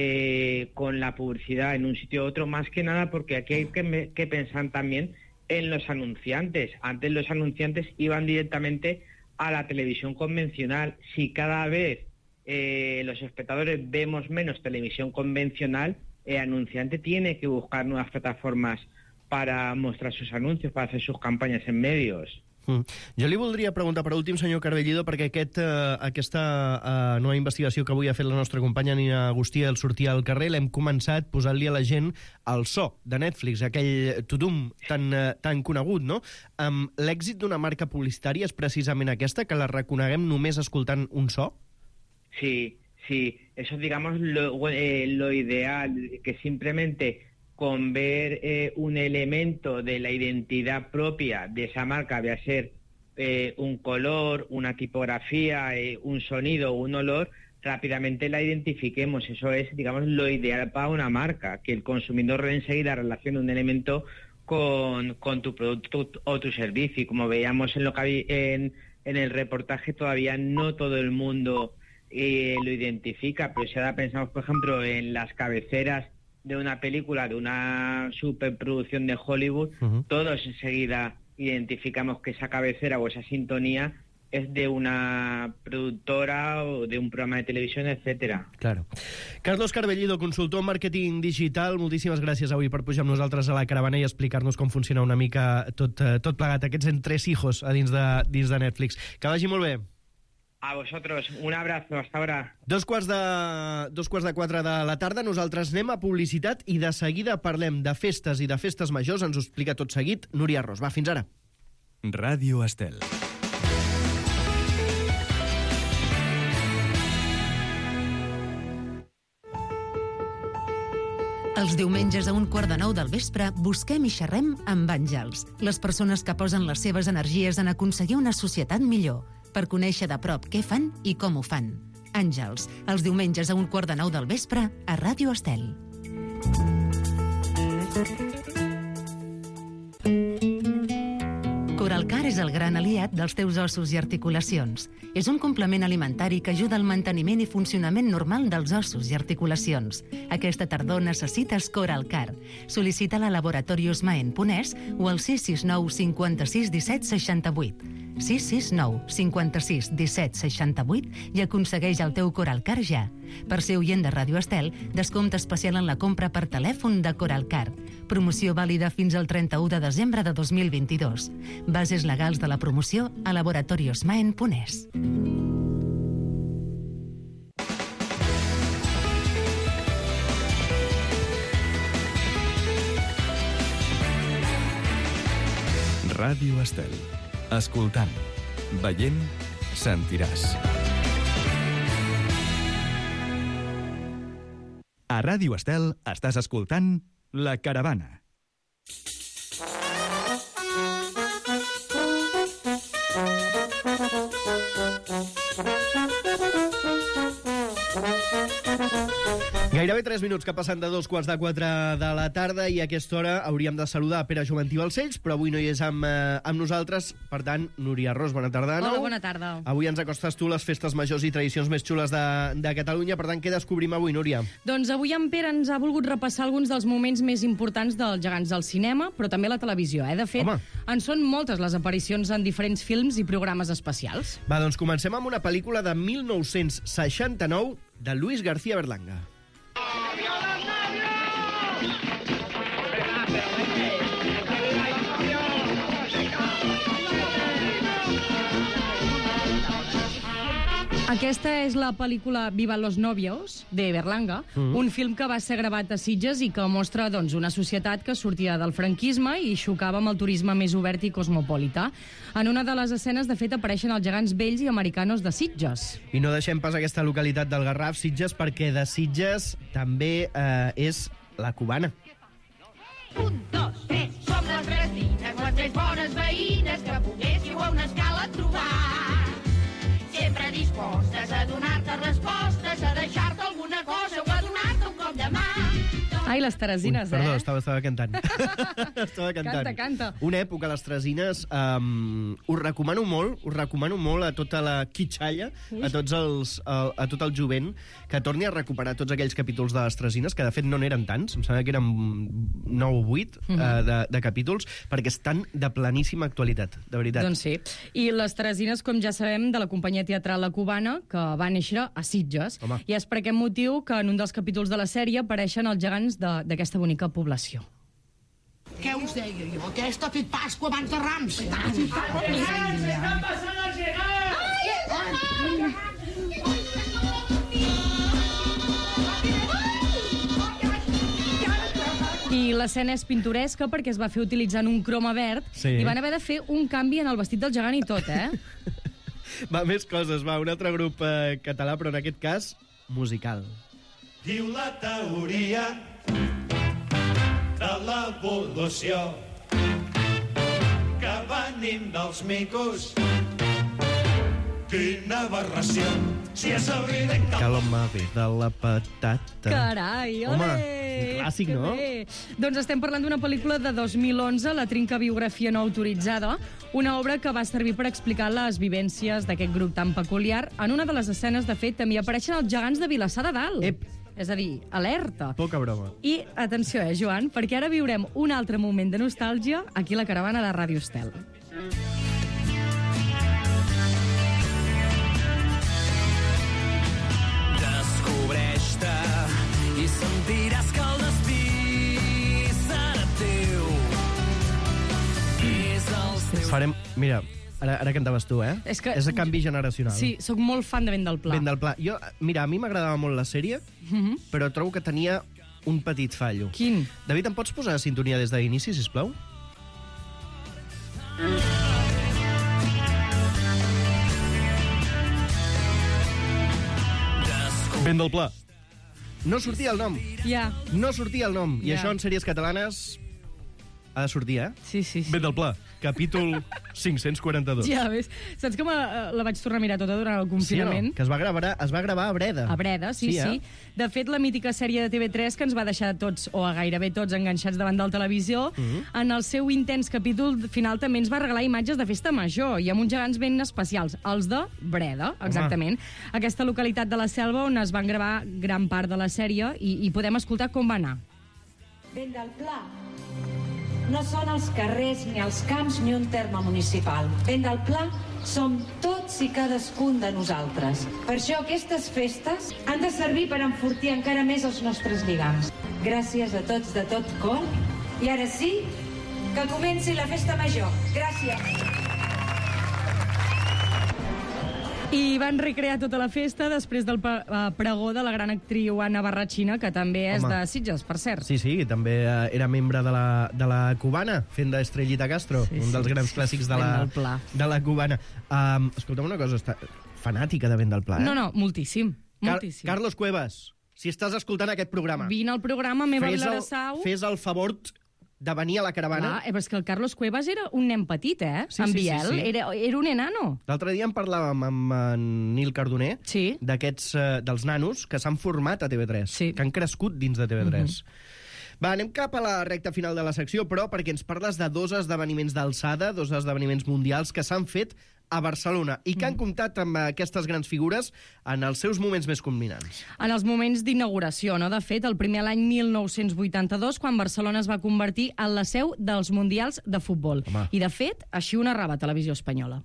eh, con la publicidad en un sitio u otro, más que nada porque aquí hay que, que pensar también en los anunciantes. Antes los anunciantes iban directamente a la televisión convencional. Si cada vez eh, los espectadores vemos menos televisión convencional, el anunciante tiene que buscar nuevas plataformas para mostrar sus anuncios, para hacer sus campañas en medios. Mm. Jo li voldria preguntar per últim, senyor Carbellido, perquè aquest, eh, aquesta eh, nova investigació que avui ha fet la nostra companya Nina Agustí al sortir al carrer l'hem començat posant-li a la gent el so de Netflix, aquell tudum tan, eh, tan conegut, no? Um, l'èxit d'una marca publicitària és precisament aquesta, que la reconeguem només escoltant un so? Sí, sí, eso digamos lo, eh, lo ideal, que simplemente con ver eh, un elemento de la identidad propia de esa marca, vaya a ser eh, un color, una tipografía, eh, un sonido, un olor, rápidamente la identifiquemos. Eso es, digamos, lo ideal para una marca, que el consumidor enseguida relacione un elemento con, con tu producto o tu servicio. Y como veíamos en, lo que había, en, en el reportaje, todavía no todo el mundo eh, lo identifica, pero si ahora pensamos, por ejemplo, en las cabeceras de una película, de una superproducción de Hollywood, uh-huh. todos enseguida identificamos que esa cabecera o esa sintonía es de una productora o de un programa de televisión, etcétera. Claro. Carlos Carbellido, consultor en màrqueting digital, moltíssimes gràcies avui per pujar amb nosaltres a la caravana i explicar-nos com funciona una mica tot, tot plegat, aquests entresijos a dins de, dins de Netflix. Que vagi molt bé. A vosotros, un abrazo, hasta ahora. Dos quarts de, dos quarts de quatre de la tarda, nosaltres anem a publicitat i de seguida parlem de festes i de festes majors. Ens ho explica tot seguit Núria Ros. Va, fins ara. Ràdio Estel. Els diumenges a un quart de nou del vespre busquem i xerrem amb Àngels, les persones que posen les seves energies en aconseguir una societat millor, per conèixer de prop què fan i com ho fan. Àngels, els diumenges a un quart de nou del vespre a Ràdio Estel. Coralcar és el gran aliat dels teus ossos i articulacions. És un complement alimentari que ajuda al manteniment i funcionament normal dels ossos i articulacions. Aquesta tardor necessites Coralcar. Sol·licita-la a Laboratorios Maen Ponès o al sis sis nou cinquanta-sis disset seixanta-vuit. sis sis nou cinquanta-sis disset seixanta-vuit i aconsegueix el teu Coralcar ja. Per ser oient de Ràdio Estel, descompte especial en la compra per telèfon de Coralcar. Promoció vàlida fins al trenta-u de desembre de dos mil vint-i-dos. Bases legals de la promoció a Laboratorios Maen Ponès. Ràdio Estel. Escoltant, veient, sentiràs. A Ràdio Estel estàs escoltant La Caravana. Gairebé tres minuts que passen de dos quarts de quatre de la tarda i a aquesta hora hauríem de saludar Pere Juventí Balcells, però avui no hi és amb, eh, amb nosaltres. Per tant, Núria Ros, bona tarda de nou. Hola, bona tarda. Avui ens acostes tu les festes majors i tradicions més xules de, de Catalunya. Per tant, què descobrim avui, Núria? Doncs avui en Pere ens ha volgut repassar alguns dels moments més importants dels gegants del cinema, però també la televisió. Eh? De fet, Home. en són moltes les aparicions en diferents films i programes especials. Va, doncs comencem amb una pel·lícula de mil nou-cents seixanta-nou de Luis García Berlanga. Aquesta és la pel·lícula Viva los novios, de Berlanga, mm. un film que va ser gravat a Sitges i que mostra doncs, una societat que sortia del franquisme i xocava amb el turisme més obert i cosmopolita. En una de les escenes, de fet, apareixen els gegants vells i americanos de Sitges. I no deixem pas aquesta localitat del Garraf, Sitges, perquè de Sitges també eh, és la cubana. Un, dos, tres, som les resines, les tres bones veïnes que poguéssiu a una escala trobar. Sempre dispostes a donar-te respostes, a deixar-te alguna cosa o a donar-te un cop de mà. Ai, les Teresines, Ui, perdó, eh? estava, estava cantant. estava cantant. Canta, canta. Una època, les Teresines, um, us recomano molt, us recomano molt a tota la quitxalla, a, tots els, a, a tot el jovent, que torni a recuperar tots aquells capítols de les Teresines, que de fet no n'eren tants, em sembla que eren nou o vuit mm -hmm. uh, de, de capítols, perquè estan de planíssima actualitat, de veritat. Doncs sí. I les Teresines, com ja sabem, de la companyia teatral La Cubana, que va néixer a Sitges. Home. I és per aquest motiu que en un dels capítols de la sèrie apareixen els gegants d'aquesta bonica població. Què us deia jo? Aquesta ha fet Pasqua abans de Rams. Estan passant els gegants! I l'escena és pintoresca perquè es va fer utilitzant un croma verd Sí. i van haver de fer un canvi en el vestit del gegant i tot, eh? Va, més coses, va, un altre grup eh, català, però en aquest cas, musical. Diu la teoria de l'evolució que venim dels micos. Quina aberració, si és evident que... Que l'home ve de la patata. Carai, ole! Home, un clàssic, que no? bé. Doncs estem parlant d'una pel·lícula de dos mil onze, La trinca biografia no autoritzada, una obra que va servir per explicar les vivències d'aquest grup tan peculiar. En una de les escenes, de fet, també apareixen els gegants de Vilassar de Dalt. Ep. És a dir, alerta. Poca broma. I, atenció, eh, Joan, perquè ara viurem un altre moment de nostàlgia aquí a la caravana de Ràdio Estel. Descobreix-te i sentiràs que el destí serà teu. És els teus... Farem, mira, Ara, ara cantaves tu, eh? És que- És el canvi generacional. Sí, sóc molt fan de Vent del Pla. Vent del Pla. Jo, mira, a mi m'agradava molt la sèrie, Mhm. però trobo que tenia un petit fallo. Quin? David, em pots posar sintonia des d'inici, sisplau? Vent del Pla. No sortia el nom. Ja. No sortia el nom. I Ja. això en sèries catalanes ha de sortir, eh? Sí, sí, sí. Vent del Pla, capítol cinc-cents quaranta-dos. Ja ves. Saps que me, la vaig tornar a mirar tota durant el confinament? Sí, no? Que es va gravar, es va gravar a Breda. A Breda, sí, sí. Sí, sí. eh? De fet, la mítica sèrie de T V tres que ens va deixar tots, o a gairebé tots, enganxats davant de la televisió, Mhm. en el seu intens capítol final també ens va regalar imatges de festa major i amb uns gegants ben especials, els de Breda, exactament. Aquesta localitat de la selva on es van gravar gran part de la sèrie i, i podem escoltar com va anar. Vent del Pla no són els carrers, ni els camps, ni un terme municipal. Vent del Pla som tots i cadascun de nosaltres. Per això aquestes festes han de servir per enfortir encara més els nostres lligams. Gràcies a tots de tot cor. I ara sí, que comenci la festa major. Gràcies. I van recrear tota la festa després del pe- eh, pregó de la gran actriu Anna Barratxina, que també és Home. de Sitges, per cert. Sí, sí, també eh, era membre de la, de la Cubana, fent d'Estrellita Castro, Sí, un sí, dels grans sí, clàssics de Vent la, del Pla. de la Cubana. Um, escolta'm una cosa, està fanàtica de Vent del Pla, eh? No, no, moltíssim. Car moltíssim. Carlos Cuevas, si estàs escoltant aquest programa, Vine al programa Meva fes el, Vilassau. fes el favor de venir a la caravana. Clar, eh, però és que el Carlos Cuevas era un nen petit, eh? Sí, en sí, sí, Biel. sí. Era, era un enano. L'altre dia en parlàvem amb en Nil Cardoner sí. d'aquests, eh, dels nanos que s'han format a T V tres, sí. que han crescut dins de T V tres. Mhm. Va, anem cap a la recta final de la secció, però perquè ens parles de dos esdeveniments d'alçada, dos esdeveniments mundials que s'han fet a Barcelona i que han comptat amb aquestes grans figures en els seus moments més culminants. En els moments d'inauguració, no? De fet, el primer l'any mil nou-cents vuitanta-dos, quan Barcelona es va convertir en la seu dels Mundials de Futbol. Home. I, de fet, així ho narrava Televisió Espanyola.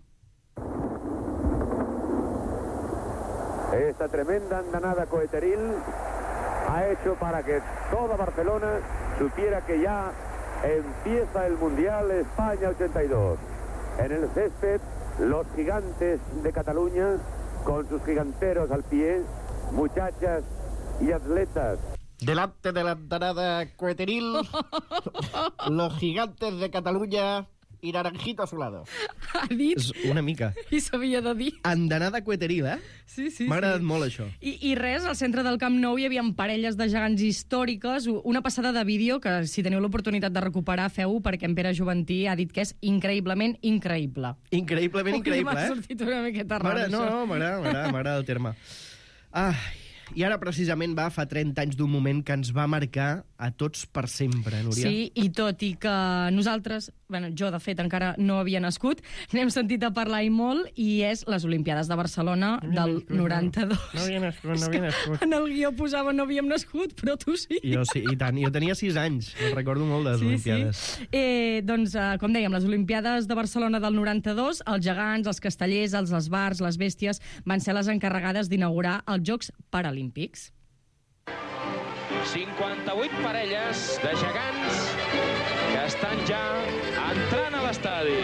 Esta tremenda andanada coheteril ha hecho para que toda Barcelona supiera que ya empieza el Mundial España ochenta y dos. En el césped, los gigantes de Cataluña, con sus giganteros al pie, muchachas y atletas. Delante de la andanada coheteril, los gigantes de Cataluña y Naranjito a su lado. Ha dit... És una mica. I s'havia de dir. Andanada coheteril, eh? Sí, sí, M'ha agradat sí. molt, això. I, I res, al centre del Camp Nou hi havia parelles de gegants històriques, una passada de vídeo que, si teniu l'oportunitat de recuperar, feu-ho, perquè en Pere Juventí ha dit que és increïblement increïble. Increïblement increïble, M'ha eh? sortit una miqueta raro, No, això. no, m'agrada, m'agrada, m'agrada el terme. Ai, i ara precisament va fa trenta anys d'un moment que ens va marcar a tots per sempre, Núria. Sí, i tot i que nosaltres, bueno, jo de fet encara no havia nascut, n'hem sentit a parlar i molt, i és les Olimpiades de Barcelona del noranta-dos. No havia nascut, no havia nascut. En el guió posava no havíem nascut, però tu sí. Jo sí, i tant. Jo tenia sis anys, me'n recordo molt de les Sí, Olimpiades. sí. Eh, doncs, eh, com dèiem, les Olimpiades de Barcelona del noranta-dos, els gegants, els castellers, els esbarts, les bèsties, van ser les encarregades d'inaugurar els Jocs Paralímpics. cinquanta-vuit parelles de gegants que estan ja entrant a l'estadi.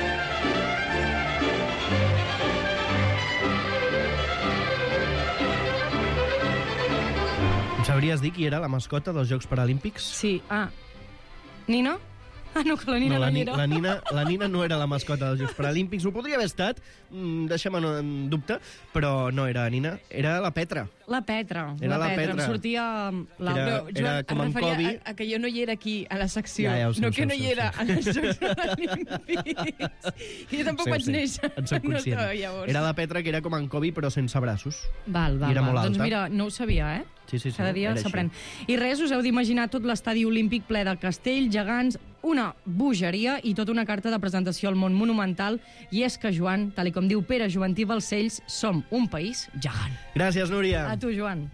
Em sabries dir qui era la mascota dels Jocs Paralímpics? Sí, ah. Nina? Ah, no, que la Nina no, no, la, hi Ni- era. la, Nina, la Nina no era la mascota dels Jocs Paralímpics. Ho podria haver estat, mm, deixem en dubte, però no era Nina, era la Petra. La Petra. Era la Petra. Em sortia la... Era- Però, Joan, era com em en referia Kobe. a, a que jo no hi era aquí, a la secció. Ja, ja ho sé, no ho sé, que ho no sé, hi ho era sé. a les Jocs Paralímpics. I jo tampoc Sí, vaig sí, néixer. en soc conscient. No, llavors. Era la Petra, que era com en Kobe, però sense braços. Val, val, I era val. molt Doncs alta. mira, no ho sabia, eh? Sí, sí, sí, Cada dia era així. s'aprèn. I res, us heu d'imaginar tot l'estadi olímpic ple de castell, gegants, una bogeria i tota una carta de presentació al món monumental. I és que, Joan, tal i com diu Pere Juventí Balcells, som un país gegant. Gràcies, Núria. A tu, Joan.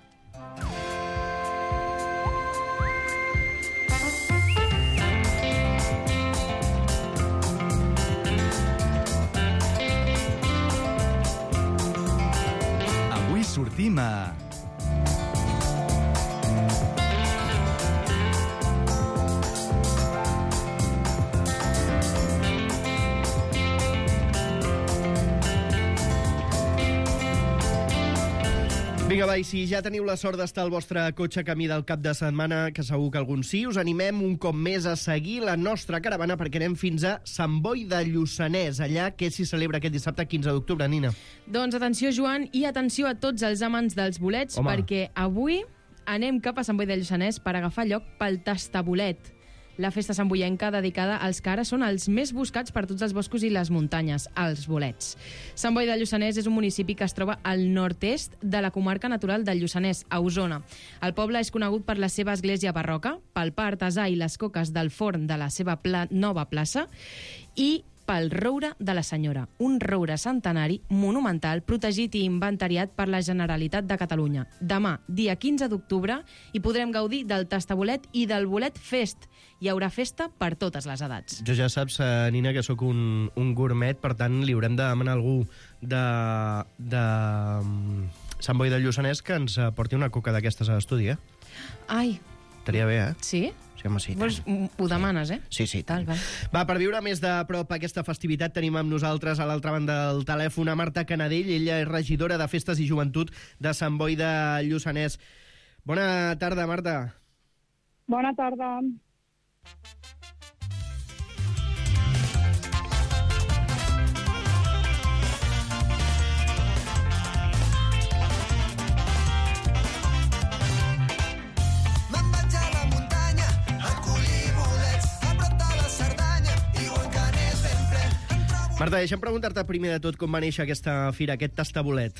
Avui sortim a... Vinga, va, i si ja teniu la sort d'estar al vostre cotxe camí del cap de setmana, que segur que alguns sí, us animem un cop més a seguir la nostra caravana perquè anem fins a Sant Boi de Lluçanès, allà que s'hi celebra aquest dissabte quinze d'octubre, Nina. Doncs atenció, Joan, i atenció a tots els amants dels bolets, Home. perquè avui anem cap a Sant Boi de Lluçanès per agafar lloc pel tastabolet. La festa santboienca dedicada als que ara són els més buscats per tots els boscos i les muntanyes, els bolets. Sant Boi de Lluçanès és un municipi que es troba al nord-est de la comarca natural del Lluçanès, a Osona. El poble és conegut per la seva església barroca, pel pa artesà i les coques del forn de la seva pla nova plaça i pel roure de la Senyora, un roure centenari monumental protegit i inventariat per la Generalitat de Catalunya. Demà, dia quinze d'octubre, hi podrem gaudir del tastabolet i del bolet fest. Hi haurà festa per totes les edats. Jo ja saps, eh, Nina, que sóc un, un gourmet, per tant, li haurem de demanar a algú de, de um, Sant Boi de Lluçanès que ens porti una coca d'aquestes a l'estudi, eh? Ai. Estaria bé, eh? Sí? Sí, home, sí. Vols, ho demanes, eh? Sí, sí. Tal, va. Va, per viure més de prop aquesta festivitat tenim amb nosaltres a l'altra banda del telèfon a Marta Canadell. Ella és regidora de Festes i Joventut de Sant Boi de Lluçanès. Bona tarda, Marta. Bona tarda. Marta, deixa'm preguntar-te primer de tot com va néixer aquesta fira, aquest tastabolet.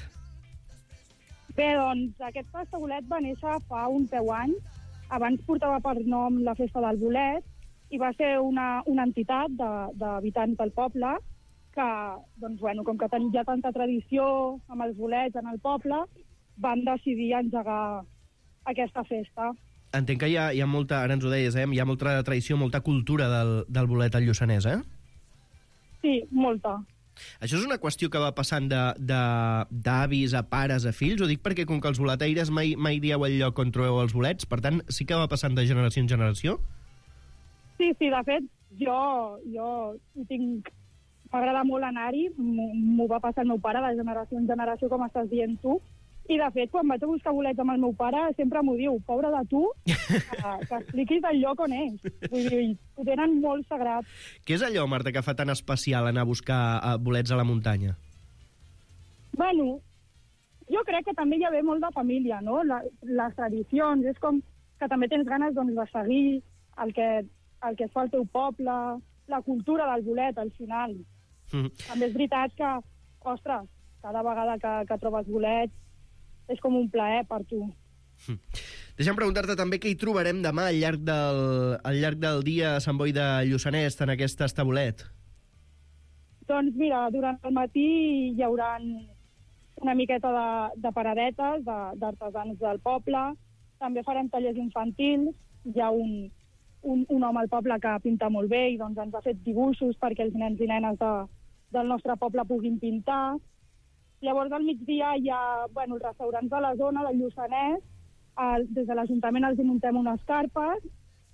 Bé, doncs, aquest tastabolet va néixer fa uns deu anys. Abans portava per nom la Festa del Bolet i va ser una, una entitat d'habitants de, del poble que, doncs, bueno, com que hi ha tanta tradició amb els bolets en el poble, van decidir engegar aquesta festa. Entenc que hi ha, hi ha molta, ara ens ho deies, eh? Hi ha molta tradició, molta cultura del, del bolet al Lluçanès, eh? Sí, molta. Això és una qüestió que va passant d'avis a pares a fills? Ho dic perquè com que els boletaires mai, mai dieu el lloc on trobeu els bolets, per tant, sí que va passant de generació en generació? Sí, sí, de fet, jo, jo hi tinc... M'agrada molt anar-hi, m'ho va passar el meu pare de generació en generació, com estàs dient tu, i de fet, quan vaig a buscar bolets amb el meu pare, sempre m'ho diu, pobre de tu, que, que expliquis el lloc on és. Vull dir, ho tenen molt sagrat. Què és allò, Marta, que fa tan especial anar a buscar bolets a la muntanya? Bueno, jo crec que també hi ha molt de família, no? La, les tradicions, és com que també tens ganes, doncs, de seguir el que, el que es fa al teu poble, la cultura del bolet, al final. Mm. També és veritat que, ostres, cada vegada que, que trobes bolets, és com un plaer per tu. Mm. Deixa'm preguntar-te també què hi trobarem demà al llarg del, al llarg del dia a Sant Boi de Lluçanès, en aquest tastabolet. Doncs mira, durant el matí hi haurà una miqueta de, de paradetes d'artesans de, del poble, també farem tallers infantils, hi ha un, un, un home al poble que pinta molt bé i doncs ens ha fet dibuixos perquè els nens i nenes de, del nostre poble puguin pintar. Llavors, al migdia hi ha bueno, els restaurants de la zona del Lluçanès. El, des de l'Ajuntament els muntem unes carpes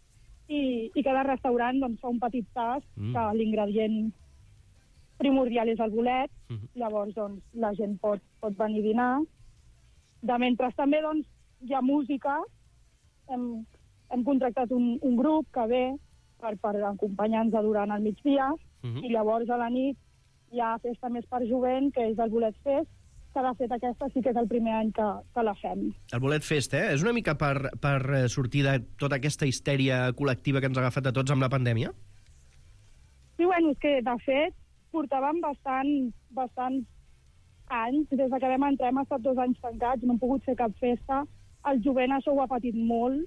i, i cada restaurant doncs, fa un petit tas mm. que l'ingredient primordial és el bolet. Mm. Llavors, doncs, la gent pot, pot venir a dinar. De mentre també doncs, hi ha música. Hem, hem contractat un, un grup que ve per, per acompanyar-nos durant el migdia mm. i llavors a la nit hi ha festa més per jovent, que és el Bolet Fest, que de fet aquesta sí que és el primer any que, que la fem. El Bolet Fest, eh? És una mica per, per sortir de tota aquesta histèria col·lectiva que ens ha agafat a tots amb la pandèmia? Sí, bueno, és que de fet portàvem bastant, bastants anys, des que vam entrar hem estat dos anys tancats, no hem pogut fer cap festa, el jovent això ho ha patit molt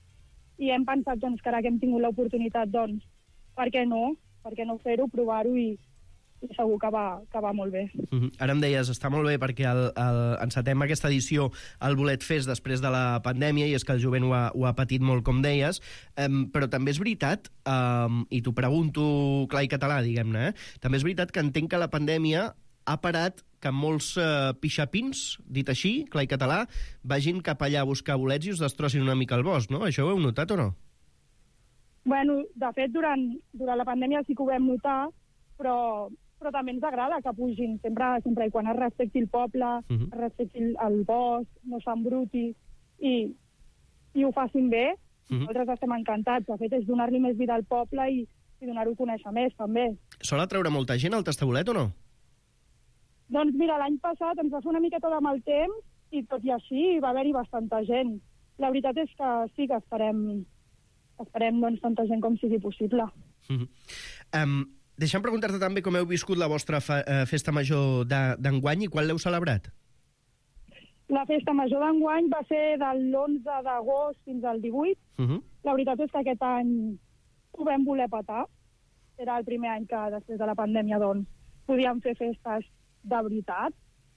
i hem pensat doncs, que ara que hem tingut l'oportunitat, doncs, per què no? Per què no fer-ho, provar-ho i i segur que va, que va molt bé. Uh-huh. Ara em deies, està molt bé perquè el, el, encetem aquesta edició al Bolet Fest després de la pandèmia i és que el jovent ho ha, ho ha patit molt, com deies, um, però també és veritat, um, i t'ho pregunto clar i català, diguem-ne, eh? també és veritat que entenc que la pandèmia ha parat que molts uh, pixapins, dit així, clar i català, vagin cap allà a buscar bolets i us destrossin una mica el bosc, no? Això ho heu notat o no? Bueno, de fet, durant, durant la pandèmia sí que ho vam notar, però... però però també ens agrada que pugin, sempre, sempre i quan es respecti el poble, Mhm. es respecti el, el bosc, no s'embruti, i, i ho facin bé. Mhm. Nosaltres estem encantats. De fet, és donar-li més vida al poble i, i donar-ho a conèixer més, també. Sol atreure molta gent al Tastabolet o no? Doncs mira, l'any passat ens va fer una miqueta de mal temps i tot i així va haver-hi bastanta gent. La veritat és que sí que esperem, esperem doncs, tanta gent com sigui possible. Mhm. Um, deixa'm preguntar-te també com heu viscut la vostra fa, uh, festa major de- d'enguany i quan l'heu celebrat? La festa major d'enguany va ser de l'onze d'agost fins al divuit. Mhm. La veritat és que aquest any ho vam voler petar. Era el primer any que després de la pandèmia doncs, podíem fer festes de veritat.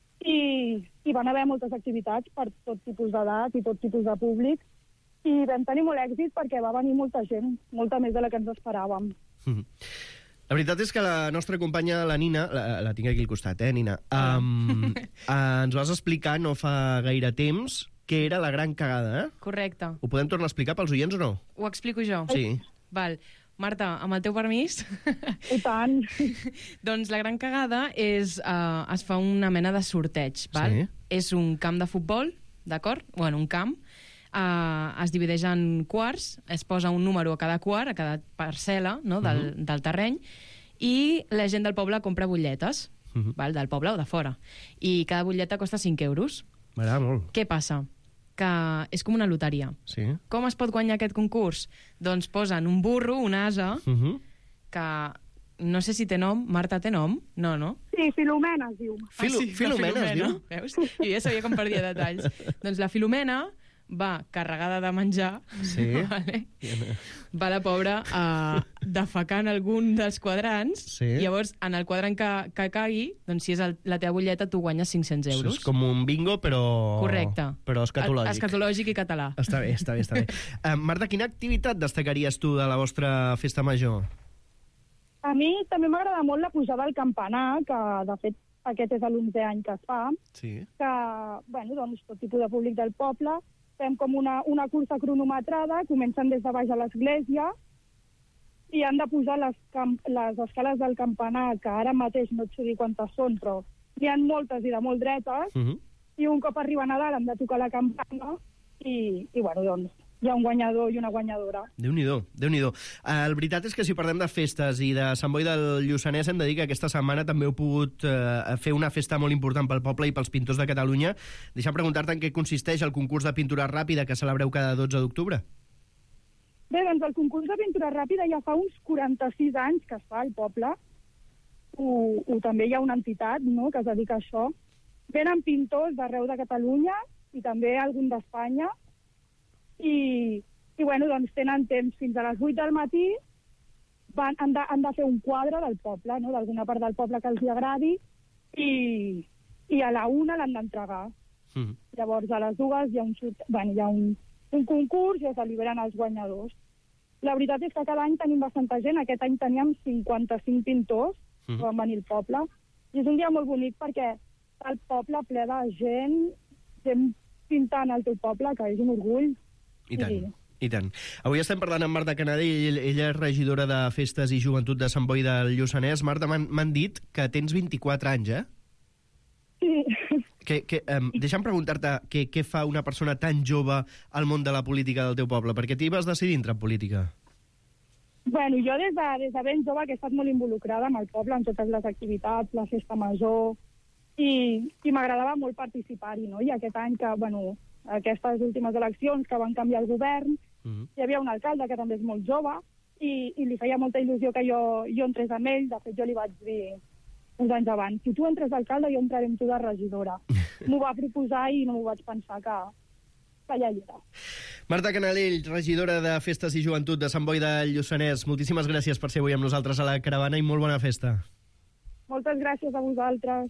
I, i van haver moltes activitats per tot tipus d'edat i tot tipus de públic. I vam tenir molt èxit perquè va venir molta gent, molta més de la que ens esperàvem. Mhm. La veritat és que la nostra companya, la Nina, la, la tinc aquí al costat, eh, Nina? Um, uh, ens vas explicar no fa gaire temps què era la gran cagada, eh? Correcte. Ho podem tornar a explicar pels oients o no? Ho explico jo? Sí. Val. Marta, amb el teu permís... I tant. Doncs la gran cagada és... Uh, es fa una mena de sorteig, val? Sí. És un camp de futbol, d'acord? Bueno, un camp. Uh, es divideix en quarts, es posa un número a cada quart, a cada parcel·la, no?, del, Mhm. del terreny, i la gent del poble compra butlletes, Mhm. val? Del poble o de fora. I cada butlleta costa cinc euros. M'agrada molt. Què passa? Que és com una loteria. Sí. Com es pot guanyar aquest concurs? Doncs posen un burro, un ase, Uh -huh. que no sé si té nom. Marta, té nom? No, no? Sí, Filomena es diu. Filo- la Filomena es diu? Veus? Jo ja sabia com perdia detalls. Doncs la Filomena va carregada de menjar, Sí. vale? va la pobra uh, defecant algun dels quadrants, Sí. i llavors en el quadrant que, que caigui, doncs si és el, la teva butlleta, tu guanyes cinc-cents euros. És com un bingo, però... Correcte. Però escatològic. Escatològic i català. Està bé, està bé, està bé. Uh, Marta, quina activitat destacaries tu de la vostra festa major? A mi també m'agrada molt la pujada al campanar, que de fet aquest és l'onzè any que es fa, Sí. que, bueno, doncs, tot tipus de públic del poble, fem com una, una cursa cronometrada, comencen des de baix a l'església, i han de pujar les, camp les escales del campanar, que ara mateix no et sé dir quantes són, però n'hi ha moltes i de molt dretes, Uh -huh. i un cop arriben a dalt han de tocar la campana, i, i bueno, doncs, hi ha un guanyador i una guanyadora. Déu-n'hi-do, Déu-n'hi-do. Uh, la veritat és que si parlem de festes i de Sant Boi del Lluçanès, hem de dir que aquesta setmana també heu pogut uh, fer una festa molt important pel poble i pels pintors de Catalunya. Deixa'm preguntar-te en què consisteix el concurs de pintura ràpida que celebreu cada dotze d'octubre. Bé, doncs el concurs de pintura ràpida ja fa uns quaranta-sis anys que es fa al poble. Ho, ho, també hi ha una entitat, no?, que es dedica a això. Venen pintors d'arreu de Catalunya i també algun d'Espanya. I, i bueno, doncs tenen temps fins a les vuit del matí, van, han, de, han de fer un quadre del poble, no?, d'alguna part del poble que els hi agradi, i, i a la una l'han d'entregar. Mm. Llavors, a les dues hi ha un, sort- bueno, hi ha un, un concurs i es deliberen els guanyadors. La veritat és que cada any tenim bastanta gent. Aquest any teníem cinquanta-cinc pintors que Mhm. van venir al poble. I és un dia molt bonic perquè el poble ple de gent, gent pintant el teu poble, que és un orgull. I tant, Sí. i tant. Avui estem parlant amb Marta Canadell, ella és regidora de Festes i Joventut de Sant Boi del Lluçanès. Marta, m'han m'han dit que tens vint-i-quatre anys, eh? Sí. Que, que, um, deixa'm preguntar-te què, què fa una persona tan jove al món de la política del teu poble. Per què t'hi vas decidir entrar en política? Bueno, jo des de, des de ben jove que he estat molt involucrada amb el poble, en totes les activitats, la festa major, i, i m'agradava molt participar-hi, no? I aquest any que, bueno, aquestes últimes eleccions que van canviar el govern, Mm. hi havia un alcalde que també és molt jove, i, i li feia molta il·lusió que jo, jo entrés amb ell. De fet, jo li vaig dir uns anys abans, si tu entres d'alcalde, jo entraré amb tu de regidora. M'ho va proposar i no m'ho vaig pensar que, que ja hi era. Marta Canadell, regidora de Festes i Joventut de Sant Boi del Lluçanès, moltíssimes gràcies per ser avui amb nosaltres a la caravana i molt bona festa. Moltes gràcies a vosaltres.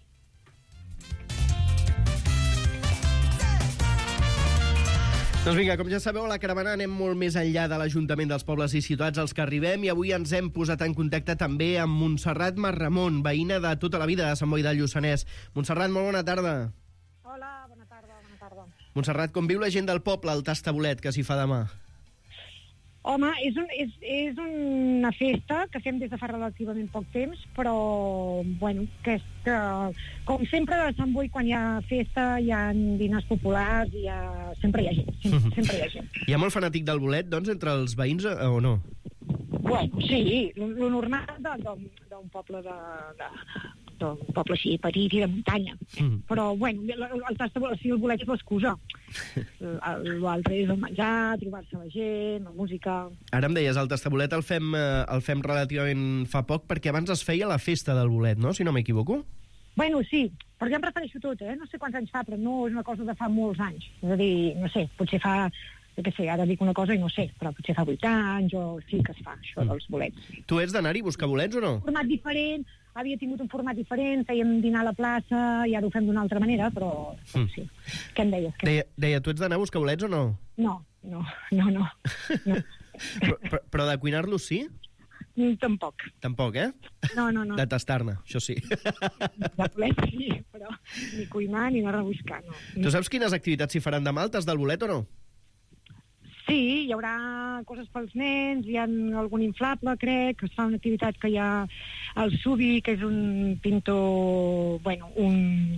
Doncs vinga, com ja sabeu, a la caravana anem molt més enllà de l'Ajuntament dels pobles i ciutats als que arribem, i avui ens hem posat en contacte també amb Montserrat Marramon, veïna de tota la vida de Sant Boi del Lluçanès. Montserrat, molt bona tarda. Hola, bona tarda, bona tarda. Montserrat, com viu la gent del poble al Tastabolet que s'hi fa demà? Home, és, un, és, és una festa que fem des de fa relativament poc temps, però, bueno, que, és, que com sempre a Sant Boi, quan hi ha festa, hi ha dinars populars, hi ha... sempre hi ha gent, sempre, sempre hi ha gent. Hi ha molt fanàtic del bolet, doncs, entre els veïns, o no? Bueno, sí, lo normal d'un poble de... de d'un poble així petit i de muntanya. Mm. Però, bueno, el, el, el, si el bolet és l'excusa. L'altre és el menjar, trobar-se la gent, la música... Ara em deies, el tastabolet el fem, el fem relativament fa poc, perquè abans es feia la festa del bolet, no?, si no m'equivoco? Bueno, sí, però ja em refereixo tot, eh? No sé quants anys fa, però no és una cosa de fa molts anys. És a dir, no sé, potser fa... Jo què sé, ara dic una cosa i no sé, però potser fa vuit anys o sí que es fa, això mm. dels bolets. Tu ets d'anar-hi a buscar bolets o no? Un format diferent, havia tingut un format diferent, fèiem dinar a la plaça i ara ho fem d'una altra manera, però mm. sí. Què em deies? Deia, deia, tu ets d'anar a buscar bolets o no? No, no, no, no. no. però, però, però de cuinar-los sí? Mm, tampoc. Tampoc, eh? No, no, no. De tastar-ne, això sí. De bolets sí, però ni cuinar ni anar a rebuscar, no. Tu saps quines activitats s'hi faran demà, el tas del bolet o no? Sí, hi haurà coses pels nens, hi ha algun inflable, crec, que es fa una activitat que hi ha el Subi, que és un pintor, bueno, un,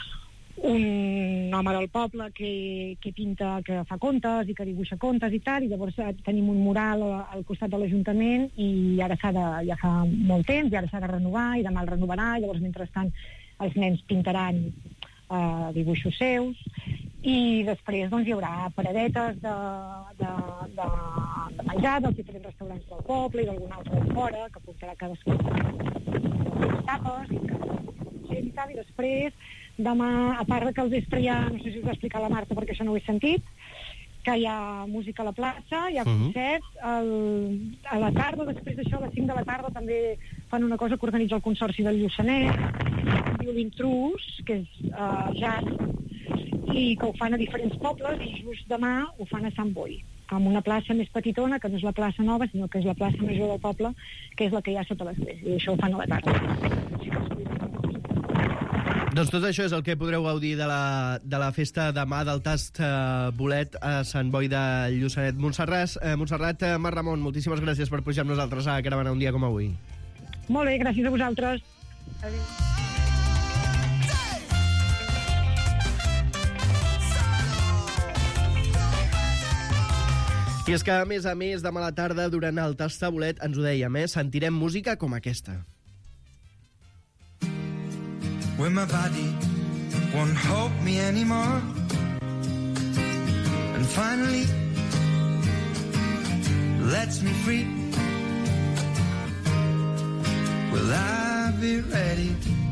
un home del poble que, que pinta, que fa contes i que dibuixa contes i tal, i llavors tenim un mural al costat de l'Ajuntament i ara s'ha de, ja fa molt temps, i ara s'ha de renovar, i demà el renovarà, i llavors mentrestant els nens pintaran uh, dibuixos seus, i després doncs, hi haurà paradetes de, de, de, de menjar dels diferents restaurants del poble i d'algun altre de fora, que portarà cadascú les tapes i, que, i tal, i després demà, a part que al vespre ja, no sé si us va explicar la Marta perquè això no ho he sentit, que hi ha música a la plaça, hi ha uh-huh. concerts, el, a la tarda, després d'això, a les cinc de la tarda també fan una cosa que organitza el Consorci del Lluçanès, Violin Trus, que és uh, jazz, i que ho fan a diferents pobles, i just demà ho fan a Sant Boi, amb una plaça més petitona, que no és la plaça nova, sinó que és la plaça major del poble, que és la que hi ha sota l'església, i això ho fan a la tarda. Sí que doncs tot això és el que podreu gaudir de la, de la festa demà del tast eh, bolet a Sant Boi de Lluçanet. Montserrat, eh, Montserrat eh, Mar Ramon, moltíssimes gràcies per pujar amb nosaltres a Caravana un dia com avui. Molt bé, gràcies a vosaltres. Adéu. I és que, a més a més, demà a la tarda, durant el tastabolet, ens ho dèiem, eh? Sentirem música com aquesta. When my body won't hold me anymore, and finally lets me free, will I be ready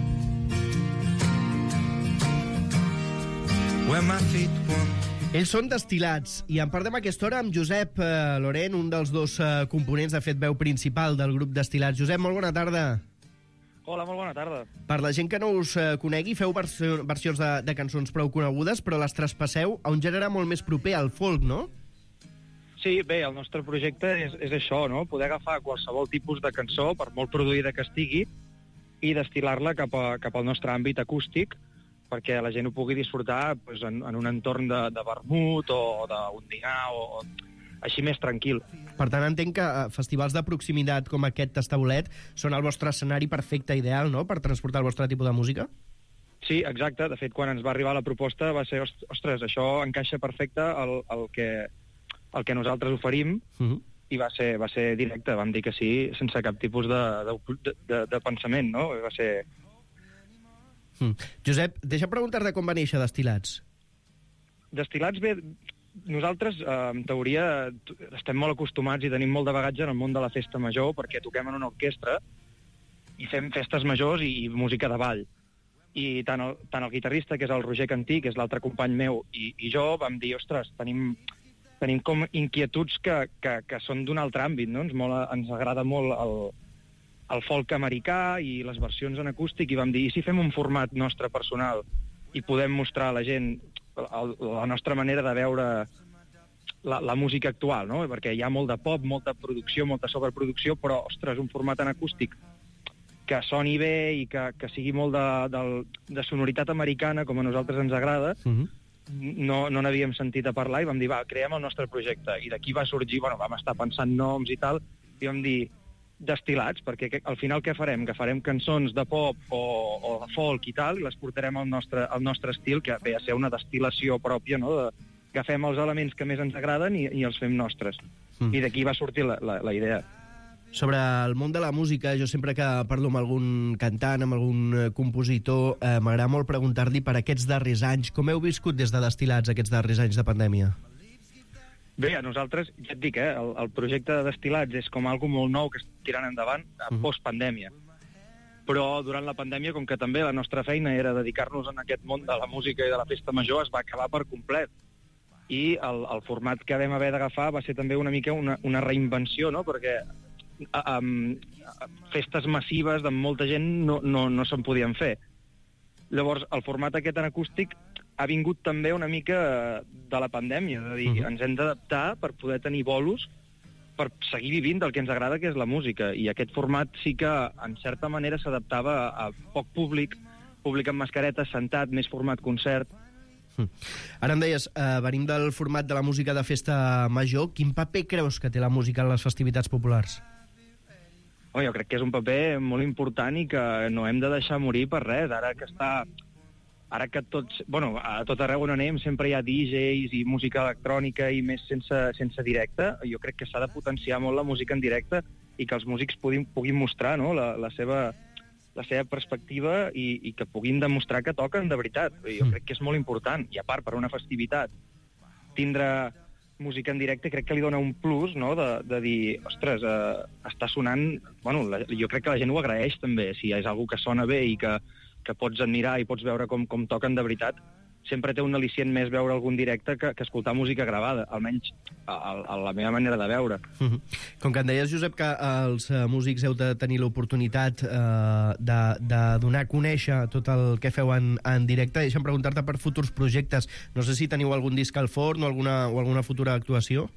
when my feet won't. Ells són Destil·lats, i en parlem a aquesta hora amb Josep eh, Loren, un dels dos eh, components, de fet, veu principal del grup Destil·lats. Josep, molt bona tarda. Hola, molt bona tarda. Per la gent que no us eh, conegui, feu vers versions de, de cançons prou conegudes, però les traspasseu a un gènere molt més proper al folk, no? Sí, bé, el nostre projecte és, és això, no? Poder agafar qualsevol tipus de cançó, per molt produïda que estigui, i destil·lar-la cap, a, cap al nostre àmbit acústic, perquè la gent ho pugui disfrutar pues, en, en un entorn de, de vermut o d'un dinar o, o així més tranquil. Per tant, entenc que festivals de proximitat com aquest tastabolet són el vostre escenari perfecte, ideal, no?, per transportar el vostre tipus de música? Sí, exacte. De fet, quan ens va arribar la proposta va ser, ostres, això encaixa perfecte el, el, que, el que nosaltres oferim, uh-huh. i va ser, va ser directe. Vam dir que sí, sense cap tipus de, de, de, de pensament, no? Va ser... Mm. Josep, deixa preguntar-te com va néixer Destil·lats. Destil·lats, bé, nosaltres, eh, en teoria, estem molt acostumats i tenim molt de bagatge en el món de la festa major, perquè toquem en una orquestra i fem festes majors i, i música de ball. I tant el, tant el guitarrista, que és el Roger Cantí, que és l'altre company meu, i, i jo vam dir, ostres, tenim, tenim com inquietuds que, que, que són d'un altre àmbit, no? Ens, molt, ens agrada molt el... el folk americà i les versions en acústic, i vam dir, i si fem un format nostre personal i podem mostrar a la gent el, la nostra manera de veure la, la música actual, no? Perquè hi ha molt de pop, molta producció, molta sobreproducció, però, ostres, un format en acústic que soni bé i que, que sigui molt de, de, de sonoritat americana, com a nosaltres ens agrada, uh-huh. no no n'havíem sentit a parlar i vam dir, va, creem el nostre projecte. I d'aquí va sorgir, bueno, vam estar pensant noms i tal, i vam dir destilats, perquè que, al final què farem? Que farem cançons de pop o, o de folk i tal, i les portarem al nostre, al nostre estil, que ve a ser una destil·lació pròpia, no? De, agafem els elements que més ens agraden i, i els fem nostres. Mm. I d'aquí va sortir la, la, la idea. Sobre el món de la música, jo sempre que parlo amb algun cantant, amb algun compositor, eh, m'agrada molt preguntar-li per aquests darrers anys. Com heu viscut des de Destil·lats aquests darrers anys de pandèmia? Bé, a nosaltres, ja et dic, eh, el, el projecte de Destil·lats és com algo molt nou que estem tirant endavant a uh-huh. post-pandèmia. Però durant la pandèmia, com que també la nostra feina era dedicar-nos en aquest món de la música i de la festa major, es va acabar per complet. I el, el format que vam haver d'agafar va ser també una mica una, una reinvenció, no? Perquè Um, festes massives de molta gent no, no, no se'n podien fer. Llavors, el format aquest en acústic ha vingut també una mica de la pandèmia, és a dir, uh-huh. ens hem d'adaptar per poder tenir bolos per seguir vivint del que ens agrada, que és la música, i aquest format sí que, en certa manera, s'adaptava a poc públic, públic amb mascaretes, sentat, més format concert. Ara em deies, eh, venim del format de la música de festa major. Quin paper creus que té la música en les festivitats populars? Oh, jo crec que és un paper molt important i que no hem de deixar morir per res. Ara que està... Ara que tots... Bueno, a tot arreu on anem sempre hi ha D Js i música electrònica i més sense, sense directe. Jo crec que s'ha de potenciar molt la música en directe i que els músics puguin, puguin mostrar, no?, la, la, seva, la seva perspectiva i, i que puguin demostrar que toquen de veritat. Jo crec que és molt important. I a part, per una festivitat, tindre música en directe crec que li dona un plus, no?, de, de dir, ostres, eh, està sonant... Bueno, la, jo crec que la gent ho agraeix també, si és algú que sona bé i que, que pots admirar i pots veure com, com toquen de veritat, sempre té un al·licient més veure algun directe que, que escoltar música gravada, almenys a, a la meva manera de veure. Uh-huh. Com que em deies, Josep, que els uh, músics heu de tenir l'oportunitat uh, de, de donar a conèixer tot el que feu en, en directe, deixa'm preguntar-te per futurs projectes. No sé si teniu algun disc al forn o alguna, o alguna futura actuació?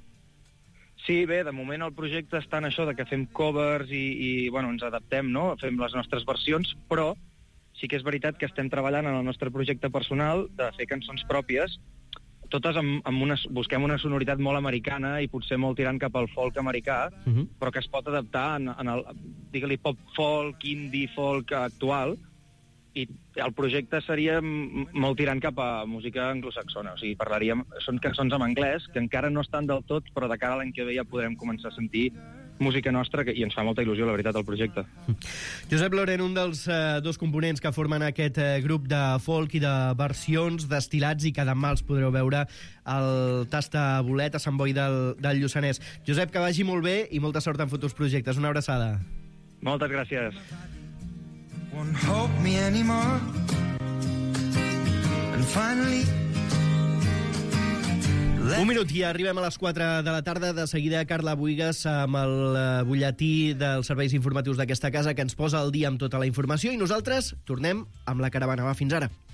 Sí, bé, de moment el projecte està en això de que fem covers i, i bueno, ens adaptem, no?, fem les nostres versions, però sí que és veritat que estem treballant en el nostre projecte personal de fer cançons pròpies, totes amb, amb una, busquem una sonoritat molt americana i potser molt tirant cap al folk americà, uh-huh. però que es pot adaptar en, en el, digue-li, pop folk, indie folk actual, i el projecte seria molt tirant cap a música anglosaxona, o sigui, parlaríem, són cançons en anglès que encara no estan del tot, però de cara a l'any que ve ja podrem començar a sentir música nostra, que, i ens fa molta il·lusió, la veritat, el projecte. Josep Loren, un dels eh, dos components que formen aquest eh, grup de folk i de versions Destil·lats, i que demà els podreu veure al Tasta Bolet a Sant Boi del, del Lluçanès. Josep, que vagi molt bé i molta sort en futurs projectes. Una abraçada. Moltes gràcies. Won't help me anymore. And finally Un minut i arribem a les quatre de la tarda. De seguida, Carla Buigas amb el butlletí dels serveis informatius d'aquesta casa, que ens posa al dia amb tota la informació, i nosaltres tornem amb la caravana. Va, fins ara.